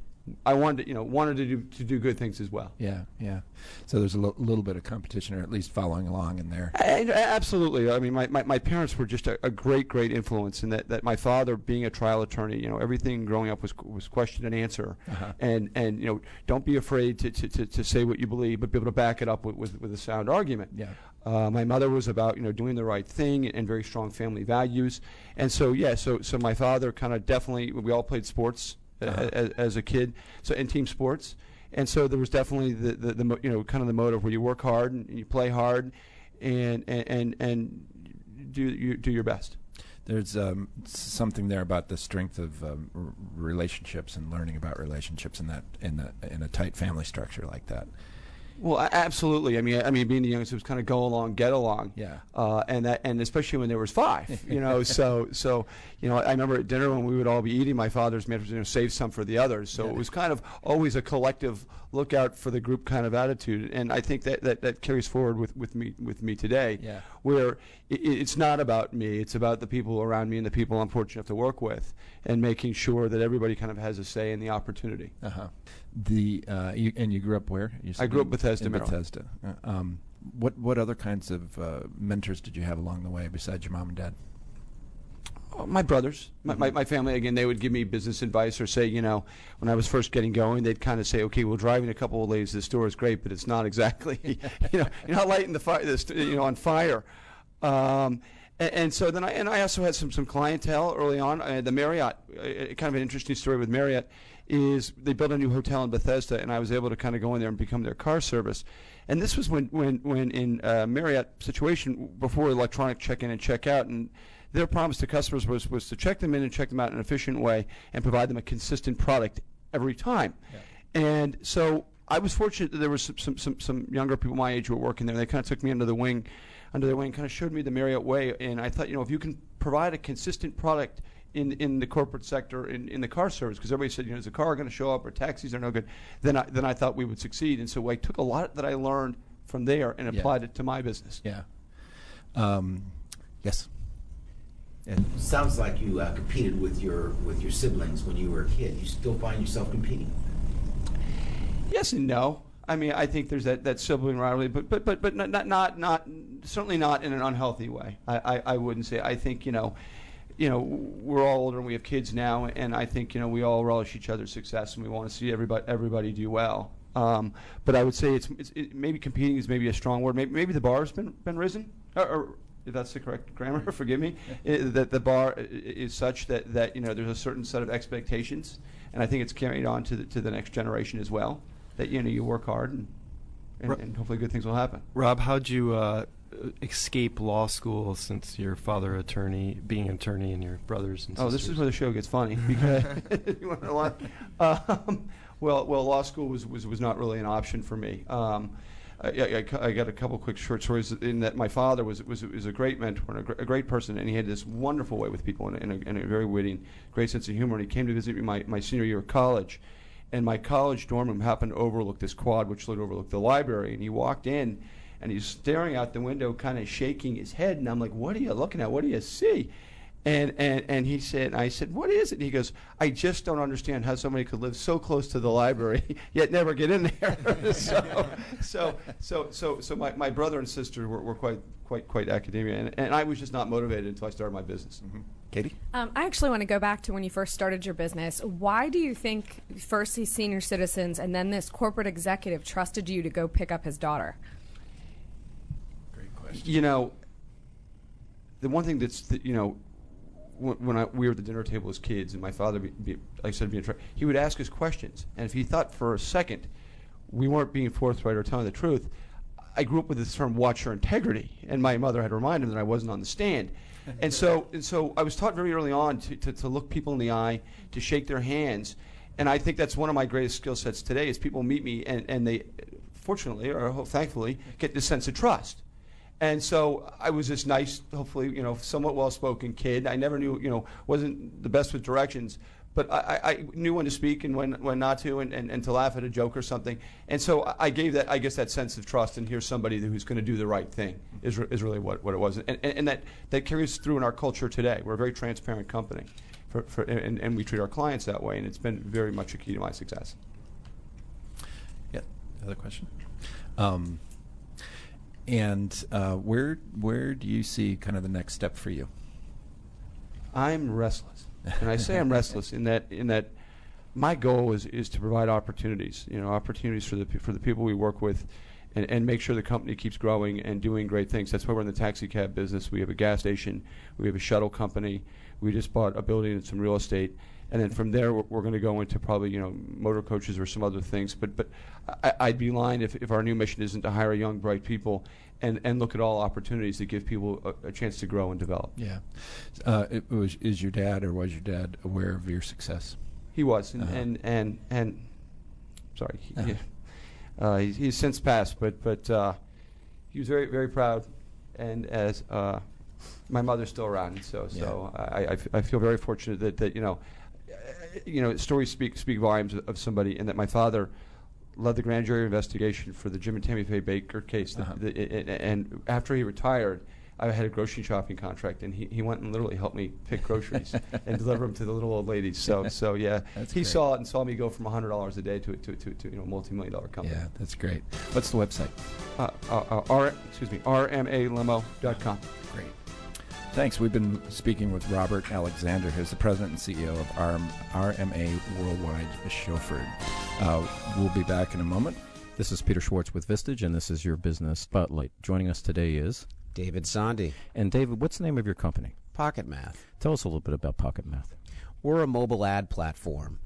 I wanted to, you know wanted to do to do good things as well. Yeah, yeah. So there's a lo- little bit of competition, or at least following along in there. I, I- absolutely. I mean, my, my, my parents were just a, a great, great influence in that, that my father, being a trial attorney, you know, everything growing up was was question and answer. Uh-huh. And, and, you know, don't be afraid to, to, to, to say what you believe, but be able to back it up with, with, with a sound argument. Yeah. Uh, my mother was about, you know, doing the right thing and very strong family values. And so, yeah, so, so my father kind of definitely, we all played sports Uh-huh. as, as a kid, so in team sports. And so there was definitely the, the, the mo- you know, kind of the motive where you work hard and you play hard and, and, and, and do, you do your best. There's um, something there about the strength of um, r- relationships and learning about relationships in that in a in a tight family structure like that. Well, a- absolutely. I mean, I mean, being the youngest, it was kind of go along, get along. Yeah. Uh, and that, and especially when there was five, you know. so, so, you know, I remember at dinner when we would all be eating, my father's mantra was, you know, save some for the others. So Yeah. it was kind of always a collective look out for the group kind of attitude, and I think that, that, that carries forward with, with me with me today. Yeah. Where it, it's not about me; it's about the people around me and the people I'm fortunate enough to work with, and making sure that everybody kind of has a say in the opportunity. Uh huh. The uh, you, and you grew up where? You I said grew in- up Bethesda, in Maryland. Bethesda. Uh, um, what what other kinds of uh, mentors did you have along the way besides your mom and dad? Oh, my brothers, my, my, my family, again, they would give me business advice or say, you know, when I was first getting going, they'd kind of say, okay, well, driving a couple of ladies to the store is great, but it's not exactly, you know, you're not lighting the fire, the st- you know, on fire. Um, and, and so then I, and I also had some, some clientele early on. Uh, the Marriott, uh, kind of an interesting story with Marriott, is they built a new hotel in Bethesda, and I was able to kind of go in there and become their car service. And this was when, when, when in uh, Marriott situation, before electronic check-in and check-out, and their promise to customers was, was to check them in and check them out in an efficient way and provide them a consistent product every time. Yeah. And so I was fortunate that there were some, some, some, some younger people my age who were working there. They kind of took me under the wing, under their wing, kind of showed me the Marriott way. And I thought, you know, if you can provide a consistent product in in the corporate sector in, in the car service, because everybody said, you know, is the car going to show up or taxis are no good? Then I then I thought we would succeed, and so I took a lot that I learned from there and Yeah. applied it to my business. Yeah. Um, yes. And Sounds like you uh, competed with your with your siblings when you were a kid. You still find yourself competing? Yes and no. I mean, I think there's that, that sibling rivalry, but but but but not not not, not certainly not in an unhealthy way. I, I, I wouldn't say. I think you know, you know, we're all older and we have kids now, and I think you know we all relish each other's success and we want to see everybody everybody do well. Um, but I would say it's, it's it, maybe competing is maybe a strong word. Maybe maybe the bar has been been risen, or, or if that's the correct grammar, forgive me. It, that the bar i- is such that, that you know there's a certain set of expectations, and I think it's carried on to the to the next generation as well. That you know you work hard and and, Ro- and hopefully good things will happen. Rob, how'd you uh, escape law school since your father attorney, being an attorney, and your brothers and Oh, sisters? this is where the show gets funny because you want to know what? Um, well, well, law school was, was, was not really an option for me. Um, I, I, I got a couple quick short stories in that my father was was, was a great mentor and a, gr- a great person, and he had this wonderful way with people and, and, a, and a very witty, great sense of humor. And he came to visit me my, my senior year of college, and my college dorm room happened to overlook this quad, which would overlook the library. And he walked in, and he's staring out the window, kind of shaking his head. And I'm like, "What are you looking at? What do you see?" And and and he said, and I said, "What is it?" And he goes, "I just don't understand how somebody could live so close to the library yet never get in there." so, so so so so my, my brother and sister were, were quite quite quite academia, and, and I was just not motivated until I started my business. Mm-hmm. Katie? Um, I actually want to go back to when you first started your business. Why do you think first these senior citizens and then this corporate executive trusted you to go pick up his daughter? Great question. You know, the one thing that's th- you know. When, when I, we were at the dinner table as kids, and my father, be, be, like I said, being tra- he would ask us questions, and if he thought for a second we weren't being forthright or telling the truth, I grew up with this term "watch your integrity," and my mother had to remind him that I wasn't on the stand, and so and so I was taught very early on to, to, to look people in the eye, to shake their hands, and I think that's one of my greatest skill sets today. Is people meet me and, and they, fortunately or ho- thankfully, get this sense of trust. And so I was this nice, hopefully, you know, somewhat well-spoken kid. I never knew, you know, wasn't the best with directions, but I, I I knew when to speak and when when not to, and, and, and to laugh at a joke or something. And so I- I gave that, I guess, that sense of trust. And here's somebody who's going to do the right thing is re- is really what, what it was. And, and, and that, that carries through in our culture today. We're a very transparent company, for, for, and, and we treat our clients that way. And it's been very much a key to my success. Yeah. Other question? Um, and uh, where where do you see kind of the next step for you? I'm restless, and I say I'm restless in that in that my goal is, is to provide opportunities, you know, opportunities for the pe- for the people we work with, and, and make sure the company keeps growing and doing great things. That's why we're in the taxi cab business. We have a gas station, we have a shuttle company. We just bought a building and some real estate, and then from there we're, we're going to go into probably you know motor coaches or some other things. But but I, I'd be lying if, if our new mission isn't to hire young, bright people and, and look at all opportunities to give people a, a chance to grow and develop. Yeah. Uh, it was, is your dad or was your dad aware of your success? He was, and Uh-huh. and, and and sorry, he, Uh-huh. uh, he's, he's since passed, but but uh, he was very very proud, and as uh, my mother's still around, so so I, I, f- I feel very fortunate that, that you know, uh, you know stories speak speak volumes of, of somebody, and that my father led the grand jury investigation for the Jim and Tammy Faye Baker case, that, Uh-huh. that, and, and after he retired, I had a grocery shopping contract, and he, he went and literally helped me pick groceries and deliver them to the little old ladies. So so yeah, That's he great. saw it and saw me go from a hundred dollars a day to to to, to you know multi-million dollar company. Yeah, that's great. What's the website? Uh, uh, uh, R excuse me R M A limo dot com. Great. Thanks. We've been speaking with Robert Alexander, who's the president and C E O of R M A Worldwide Chauffeured. Uh, we'll be back in a moment. This is Peter Schwartz with Vistage, and this is your Business Spotlight. Joining us today is David Sondy. And David, what's the name of your company? Pocket Math. Tell us a little bit about Pocket Math. We're a mobile ad platform.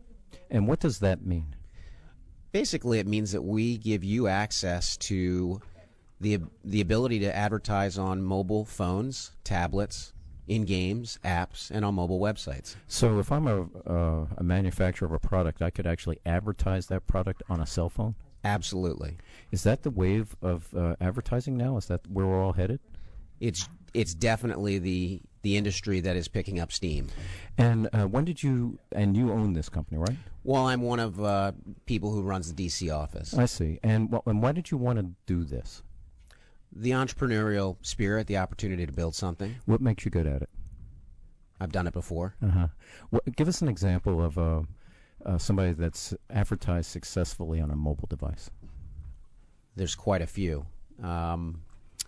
And what does that mean? Basically, it means that we give you access to the the ability to advertise on mobile phones, tablets, in games, apps, and on mobile websites. So if I'm a, uh, a manufacturer of a product, I could actually advertise that product on a cell phone? Absolutely. Is that the wave of uh, advertising now? Is that where we're all headed? It's it's definitely the the industry that is picking up steam. And uh, when did you, and you own this company, right? Well, I'm one of uh, people who runs the D C office. I see. And, wh- and why did you want to do this? The entrepreneurial spirit, the opportunity to build something. What makes you good at it? I've done it before. Uh-huh. Well, give us an example of uh, uh, somebody that's advertised successfully on a mobile device. There's quite a few. Um,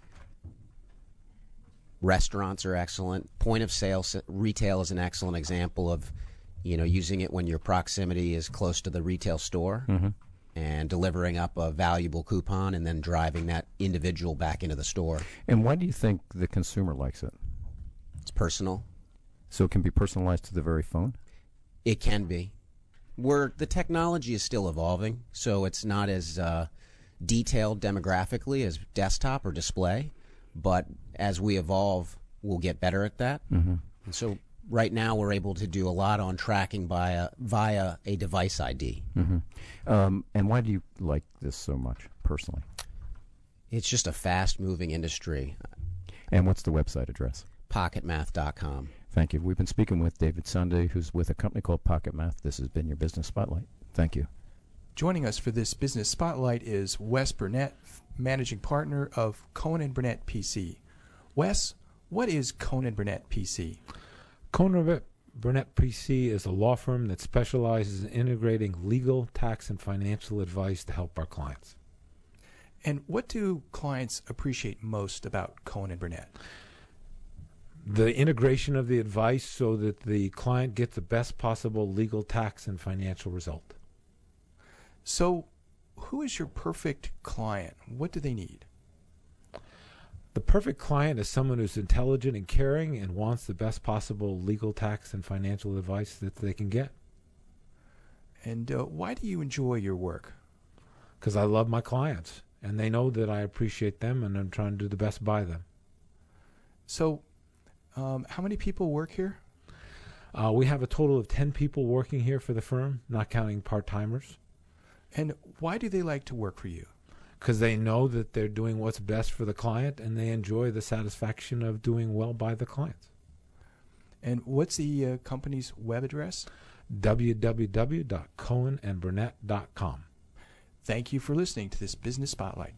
restaurants are excellent. Point of sale s- retail is an excellent example of, you know, using it when your proximity is close to the retail store. Mm-hmm. And delivering up a valuable coupon and then driving that individual back into the store. And why do you think the consumer likes it? It's personal. So it can be personalized to the very phone? It can be. We're, the technology is still evolving, so it's not as uh, detailed demographically as desktop or display. But as we evolve, we'll get better at that. Mm-hmm. And so right now we're able to do a lot on tracking via, via a device I D. Mm-hmm. Um, and why do you like this so much, personally? It's just a fast-moving industry. And what's the website address? pocket math dot com. Thank you. We've been speaking with David Sunday, who's with a company called Pocket Math. This has been your Business Spotlight. Thank you. Joining us for this Business Spotlight is Wes Burnett, managing partner of Cohen and Burnett P C. Wes, what is Cohen and Burnett P C? Cohen and Burnett P C is a law firm that specializes in integrating legal, tax, and financial advice to help our clients. And what do clients appreciate most about Cohen and Burnett? The integration of the advice so that the client gets the best possible legal, tax, and financial result. So, who is your perfect client? What do they need? The perfect client is someone who's intelligent and caring and wants the best possible legal, tax, and financial advice that they can get. And uh, why do you enjoy your work? Because I love my clients, and they know that I appreciate them, and I'm trying to do the best by them. So, um, how many people work here? Uh, we have a total of ten people working here for the firm, not counting part-timers. And why do they like to work for you? Because they know that they're doing what's best for the client, and they enjoy the satisfaction of doing well by the clients. And what's the uh, company's web address? w w w dot cohen and burnett dot com. Thank you for listening to this Business Spotlight.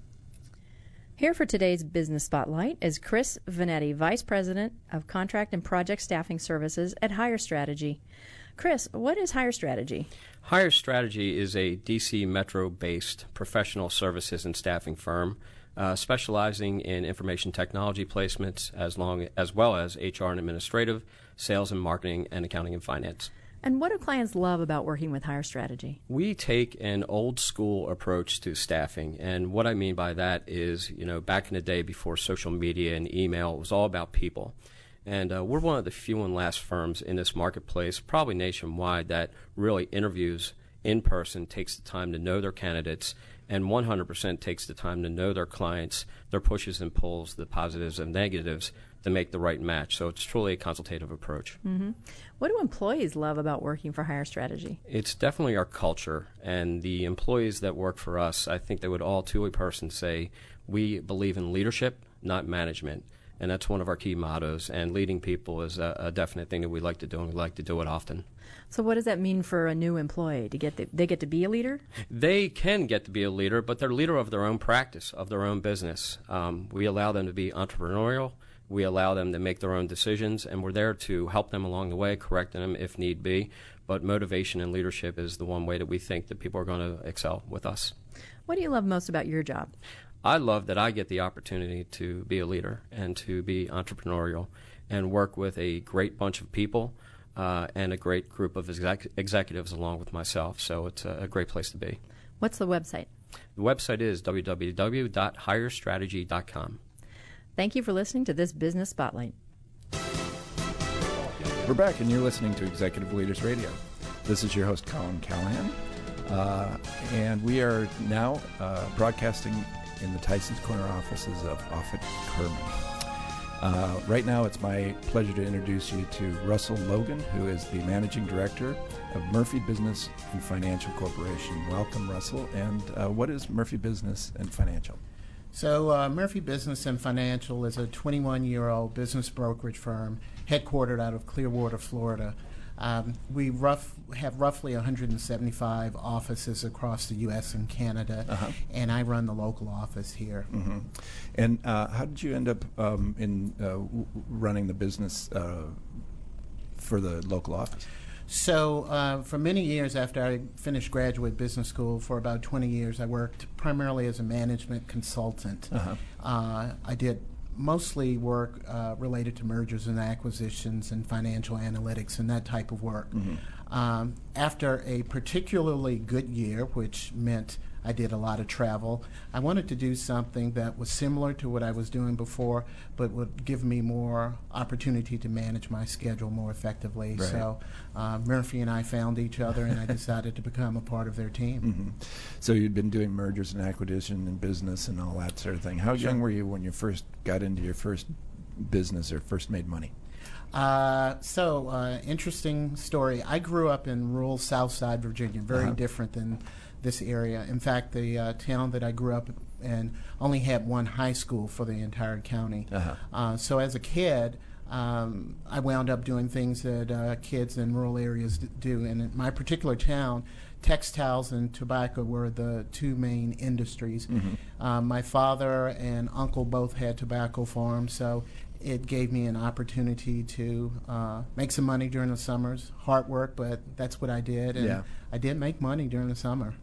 Here for today's Business Spotlight is Chris Vanetti, Vice President of Contract and Project Staffing Services at Hire Strategy. Chris, what is Hire Strategy? Hire Strategy is a D C Metro-based professional services and staffing firm uh, specializing in information technology placements as, long, as well as H R and administrative, sales and marketing, and accounting and finance. And what do clients love about working with Hire Strategy? We take an old school approach to staffing, and what I mean by that is, you know, back in the day before social media and email, it was all about people. And uh, we're one of the few and last firms in this marketplace, probably nationwide, that really interviews in person, takes the time to know their candidates, and one hundred percent takes the time to know their clients, their pushes and pulls, the positives and negatives, to make the right match. So it's truly a consultative approach. Mm-hmm. What do employees love about working for Hire Strategy? It's definitely our culture, and the employees that work for us, I think they would all to a person say, we believe in leadership, not management. And that's one of our key mottos, and leading people is a, a definite thing that we like to do, and we like to do it often. So what does that mean for a new employee? To get the, they get to be a leader? They can get to be a leader, but they're leader of their own practice, of their own business. Um, we allow them to be entrepreneurial. We allow them to make their own decisions, and we're there to help them along the way, correct them if need be. But motivation and leadership is the one way that we think that people are going to excel with us. What do you love most about your job? I love that I get the opportunity to be a leader and to be entrepreneurial and work with a great bunch of people uh, and a great group of exec- executives along with myself. So it's a, a great place to be. What's the website? The website is w w w dot hire strategy dot com. Thank you for listening to this Business Spotlight. We're back, and you're listening to Executive Leaders Radio. This is your host, Colin Callahan, uh, and we are now uh, broadcasting in the Tyson's Corner offices of Offutt Kerman. Uh, right now, it's my pleasure to introduce you to Russell Logan, who is the Managing Director of Murphy Business and Financial Corporation. Welcome, Russell. And uh, what is Murphy Business and Financial? So uh, Murphy Business and Financial is a twenty-one-year-old business brokerage firm headquartered out of Clearwater, Florida. Um, we rough, have roughly one hundred seventy-five offices across the U S and Canada, Uh-huh. and I run the local office here. Mm-hmm. And uh, how did you end up um, in uh, w- running the business uh, for the local office? So uh, for many years after I finished graduate business school, for about twenty years, I worked primarily as a management consultant. Uh-huh. Uh, I did mostly work uh, related to mergers and acquisitions and financial analytics and that type of work. Mhm. Um, after a particularly good year, which meant I did a lot of travel, I wanted to do something that was similar to what I was doing before, but would give me more opportunity to manage my schedule more effectively. Right. So uh, Murphy and I found each other, and I decided to become a part of their team. Mm-hmm. So you'd been doing mergers and acquisition and business and all that sort of thing. How Sure. young were you when you first got into your first business or first made money? Uh, so, uh, interesting story. I grew up in rural Southside Virginia, very Uh-huh. different than this area. In fact, the uh, town that I grew up in only had one high school for the entire county. Uh-huh. Uh, so, as a kid, um, I wound up doing things that uh, kids in rural areas d- do. And in my particular town, textiles and tobacco were the two main industries. Mhm. Uh, my father and uncle both had tobacco farms, so it gave me an opportunity to uh, make some money during the summers. Hard work, but that's what I did, and Yeah. I did make money during the summer.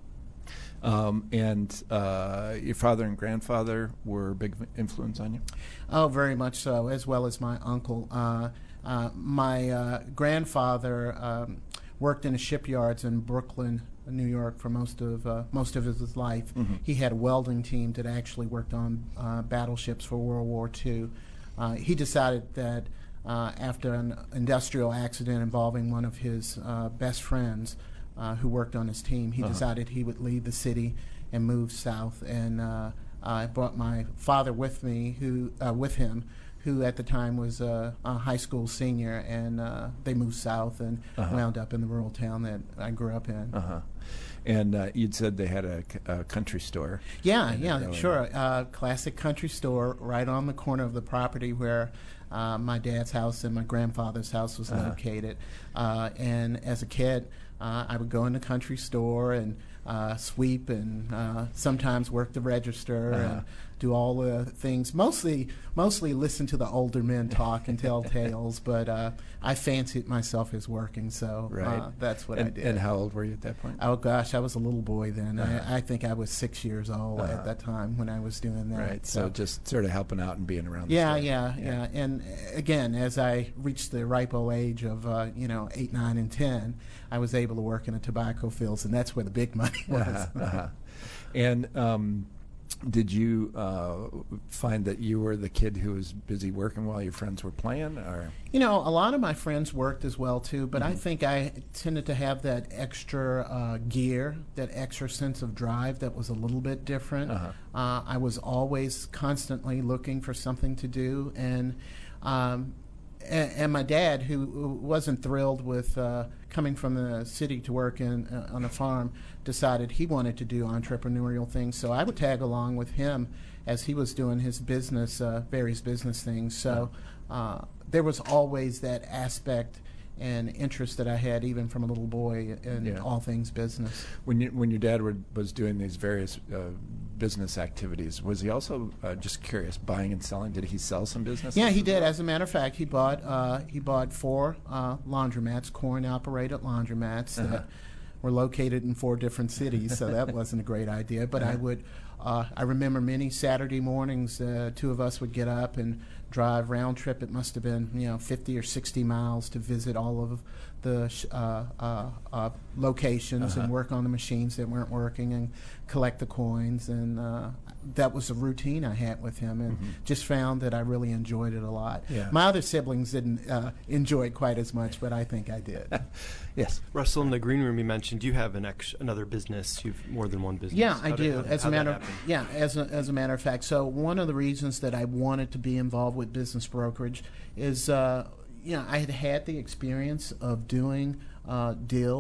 Um, and uh, your father and grandfather were a big influence on you? Oh, very much so, as well as my uncle. Uh, uh, my uh, grandfather um, worked in the shipyards in Brooklyn, New York, for most of uh, most of his life. Mhm. He had a welding team that actually worked on uh, battleships for World War Two. Uh, he decided that uh, after an industrial accident involving one of his uh, best friends uh, who worked on his team, he Uh-huh. decided he would leave the city and move south. And uh, I brought my father with me, who uh, with him, who at the time was uh, a high school senior, and uh, they moved south and Uh-huh. wound up in the rural town that I grew up in. Uh-huh. And uh, you'd said they had a, c- a country store. Yeah, in yeah, Illinois. sure. Uh, classic country store right on the corner of the property where uh, my dad's house and my grandfather's house was Uh-huh. located. Uh, and as a kid, uh, I would go in the country store and uh, sweep and uh, sometimes work the register Uh-huh. and do all the things. Mostly, mostly listen to the older men talk and tell tales. But uh, I fancied myself as working, so Right. uh, that's what and, I did. And how old were you at that point? Oh gosh, I was a little boy then. Uh-huh. I, I think I was six years old Uh-huh. at that time when I was doing that. Right. So, just sort of helping out and being around. yeah, the store. yeah, yeah, And uh, again, as I reached the ripe old age of uh, you know eight, nine, and ten, I was able to work in the tobacco fields, and that's where the big money was. Uh-huh, uh-huh. And um, did you uh, find that you were the kid who was busy working while your friends were playing, or? You know, a lot of my friends worked as well too, but I Mhm. think I tended to have that extra uh, gear, that extra sense of drive that was a little bit different. Uh-huh. Uh, I was always constantly looking for something to do, and um, and, and my dad, who wasn't thrilled with uh, coming from the city to work in uh, on a farm, decided he wanted to do entrepreneurial things. So I would tag along with him as he was doing his business, uh, various business things. So uh, there was always that aspect and interest that I had, even from a little boy, in Yeah. all things business. When you, when your dad would, was doing these various uh, business activities, was he also uh, just curious, buying and selling? Did he sell some business? Yeah, he did. As a matter of fact, he bought uh, he bought four uh, laundromats, coin-operated laundromats Uh-huh. that were located in four different cities. So that wasn't a great idea. But I Uh-huh. would. Uh, I remember many Saturday mornings, uh, two of us would get up and drive round trip. It must have been, you know, fifty or sixty miles to visit all of the sh- uh, uh, uh, locations Uh-huh. and work on the machines that weren't working and collect the coins. And uh, that was a routine I had with him, and Mhm. just found that I really enjoyed it a lot. Yeah. My other siblings didn't uh, enjoy it quite as much, but I think I did. Yes. Russell, in the green room, you mentioned you have an ex- another business. You've more than one business. Yeah, How I did- do. how did- As a how'd that matter, happen? yeah, as a, as a matter of fact. So one of the reasons that I wanted to be involved with business brokerage is, uh, you know, I had had the experience of doing uh, deals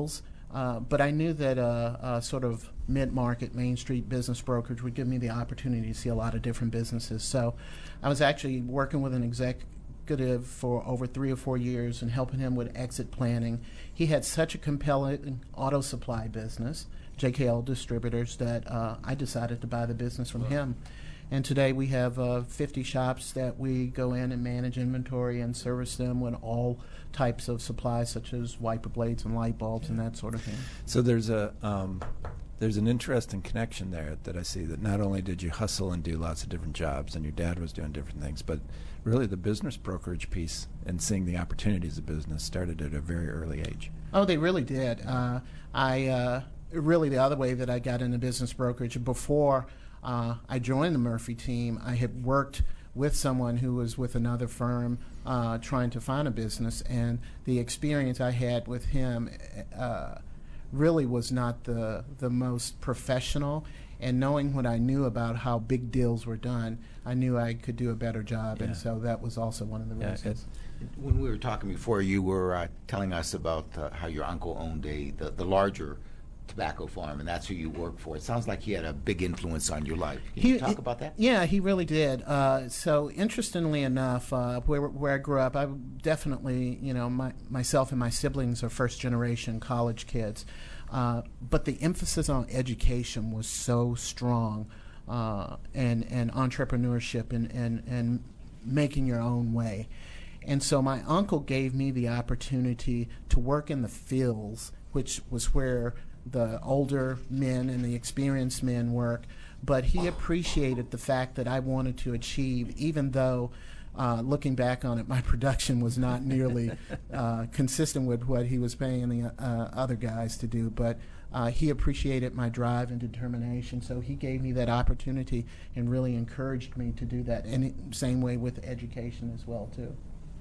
Uh, but I knew that a, a sort of mid-market Main Street business brokerage would give me the opportunity to see a lot of different businesses. So I was actually working with an executive for over three or four years and helping him with exit planning. He had such a compelling auto supply business, J K L Distributors, that uh, I decided to buy the business from wow. him. And today we have uh, fifty shops that we go in and manage inventory and service them with all types of supplies, such as wiper blades and light bulbs yeah. and that sort of thing. So there's a um, there's an interesting connection there that I see, that not only did you hustle and do lots of different jobs, and your dad was doing different things, but really the business brokerage piece and seeing the opportunities of business started at a very early age. Oh, they really did. Uh, I uh, really the other way that I got into business brokerage, before Uh, I joined the Murphy team, I had worked with someone who was with another firm uh, trying to find a business, and the experience I had with him uh, really was not the the most professional. And knowing what I knew about how big deals were done, I knew I could do a better job, yeah. and so that was also one of the yeah, reasons. When we were talking before, you were uh, telling us about uh, how your uncle owned a the, the larger tobacco farm, and that's who you work for. It sounds like he had a big influence on your life. Can he, you talk about that? Yeah, he really did. Uh, so interestingly enough, uh, where where I grew up, I definitely, you know, my, myself and my siblings are first generation college kids, uh, but the emphasis on education was so strong, uh, and and entrepreneurship and, and and making your own way. And so my uncle gave me the opportunity to work in the fields, which was where the older men and the experienced men work, but he appreciated the fact that I wanted to achieve, even though uh, looking back on it, my production was not nearly uh, consistent with what he was paying the uh, other guys to do, but uh, he appreciated my drive and determination, so he gave me that opportunity and really encouraged me to do that, and it, same way with education as well, too.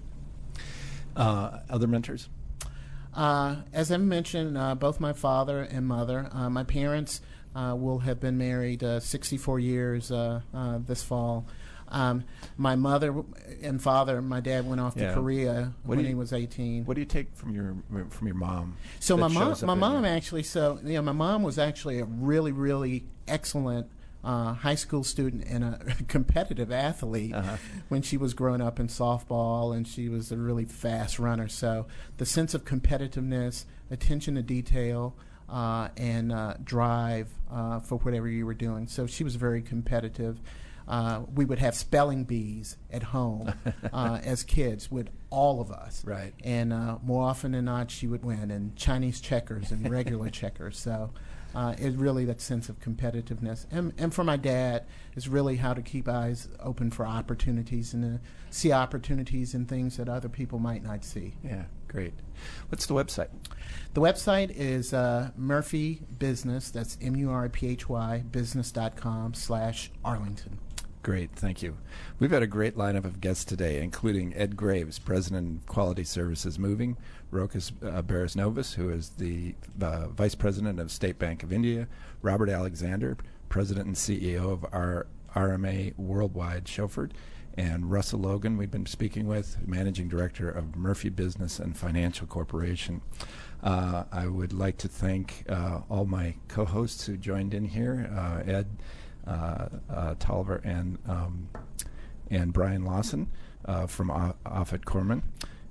Uh, other mentors? Uh, as I mentioned, uh, both my father and mother, uh, my parents uh, will have been married uh, sixty-four years uh, uh, this fall. Um, my mother and father, my dad went off yeah. to Korea what when you, he was eighteen. What do you take from your from your mom? So my mom, my mom actually, so you know, my mom was actually a really, really excellent Uh, high school student and a competitive athlete uh-huh. when she was growing up in softball, and she was a really fast runner. So the sense of competitiveness, attention to detail, uh, and uh, drive uh, for whatever you were doing. So she was very competitive. Uh, we would have spelling bees at home uh, as kids with all of us. Right. And uh, more often than not, she would win, and Chinese checkers and regular checkers. So uh, it's really that sense of competitiveness. And, and for my dad, it's really how to keep eyes open for opportunities and to see opportunities in things that other people might not see. Yeah, great. What's the website? The website is uh, Murphy Business, that's M U R P H Y, business.com slash Arlington. Great, thank you. We've had a great lineup of guests today, including Ed Graves, President of Quality Services Moving, Rokas uh, Barras-Novas, who is the uh, Vice President of State Bank of India, Robert Alexander, President and C E O of our R M A Worldwide Chauffeured, and Russell Logan, we've been speaking with, Managing Director of Murphy Business and Financial Corporation. Uh, I would like to thank uh, all my co-hosts who joined in here, uh, Ed, Uh, uh, Tolliver and um, and Brian Lawson uh, from o- Offutt Corman.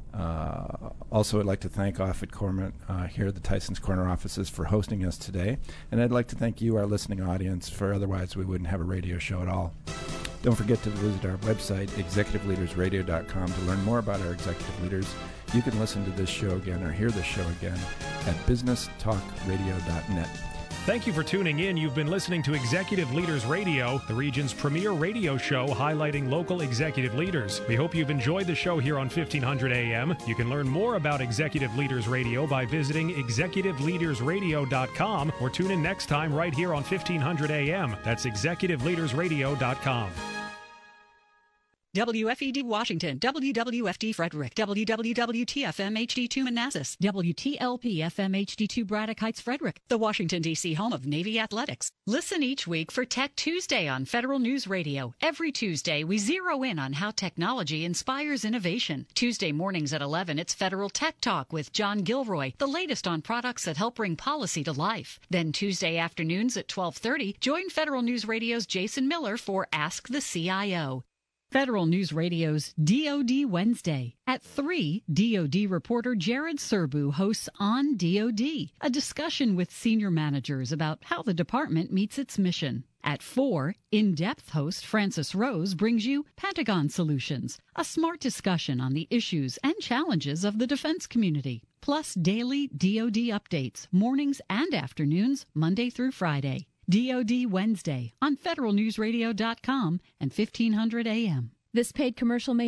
Uh, also, I'd like to thank Offutt Corman uh, here at the Tyson's Corner offices for hosting us today. And I'd like to thank you, our listening audience, for otherwise we wouldn't have a radio show at all. Don't forget to visit our website, executive leaders radio dot com, to learn more about our executive leaders. You can listen to this show again or hear this show again at business talk radio dot net. Thank you for tuning in. You've been listening to Executive Leaders Radio, the region's premier radio show highlighting local executive leaders. We hope you've enjoyed the show here on fifteen hundred A M. You can learn more about Executive Leaders Radio by visiting executive leaders radio dot com or tune in next time right here on fifteen hundred A M. That's executive leaders radio dot com. W F E D Washington, W W F D Frederick, W W W T F M H D two Manassas, W T L P F M H D two Braddock Heights Frederick, the Washington, D C home of Navy Athletics. Listen each week for Tech Tuesday on Federal News Radio. Every Tuesday, we zero in on how technology inspires innovation. Tuesday mornings at eleven, it's Federal Tech Talk with John Gilroy, the latest on products that help bring policy to life. Then Tuesday afternoons at twelve thirty, join Federal News Radio's Jason Miller for Ask the C I O. Federal News Radio's D O D Wednesday. At three, D O D reporter Jared Serbu hosts On D O D, a discussion with senior managers about how the department meets its mission. At four, in-depth host Francis Rose brings you Pentagon Solutions, a smart discussion on the issues and challenges of the defense community, plus daily D O D updates, mornings and afternoons, Monday through Friday. D O D Wednesday on federal news radio dot com and fifteen hundred A M. This paid commercial may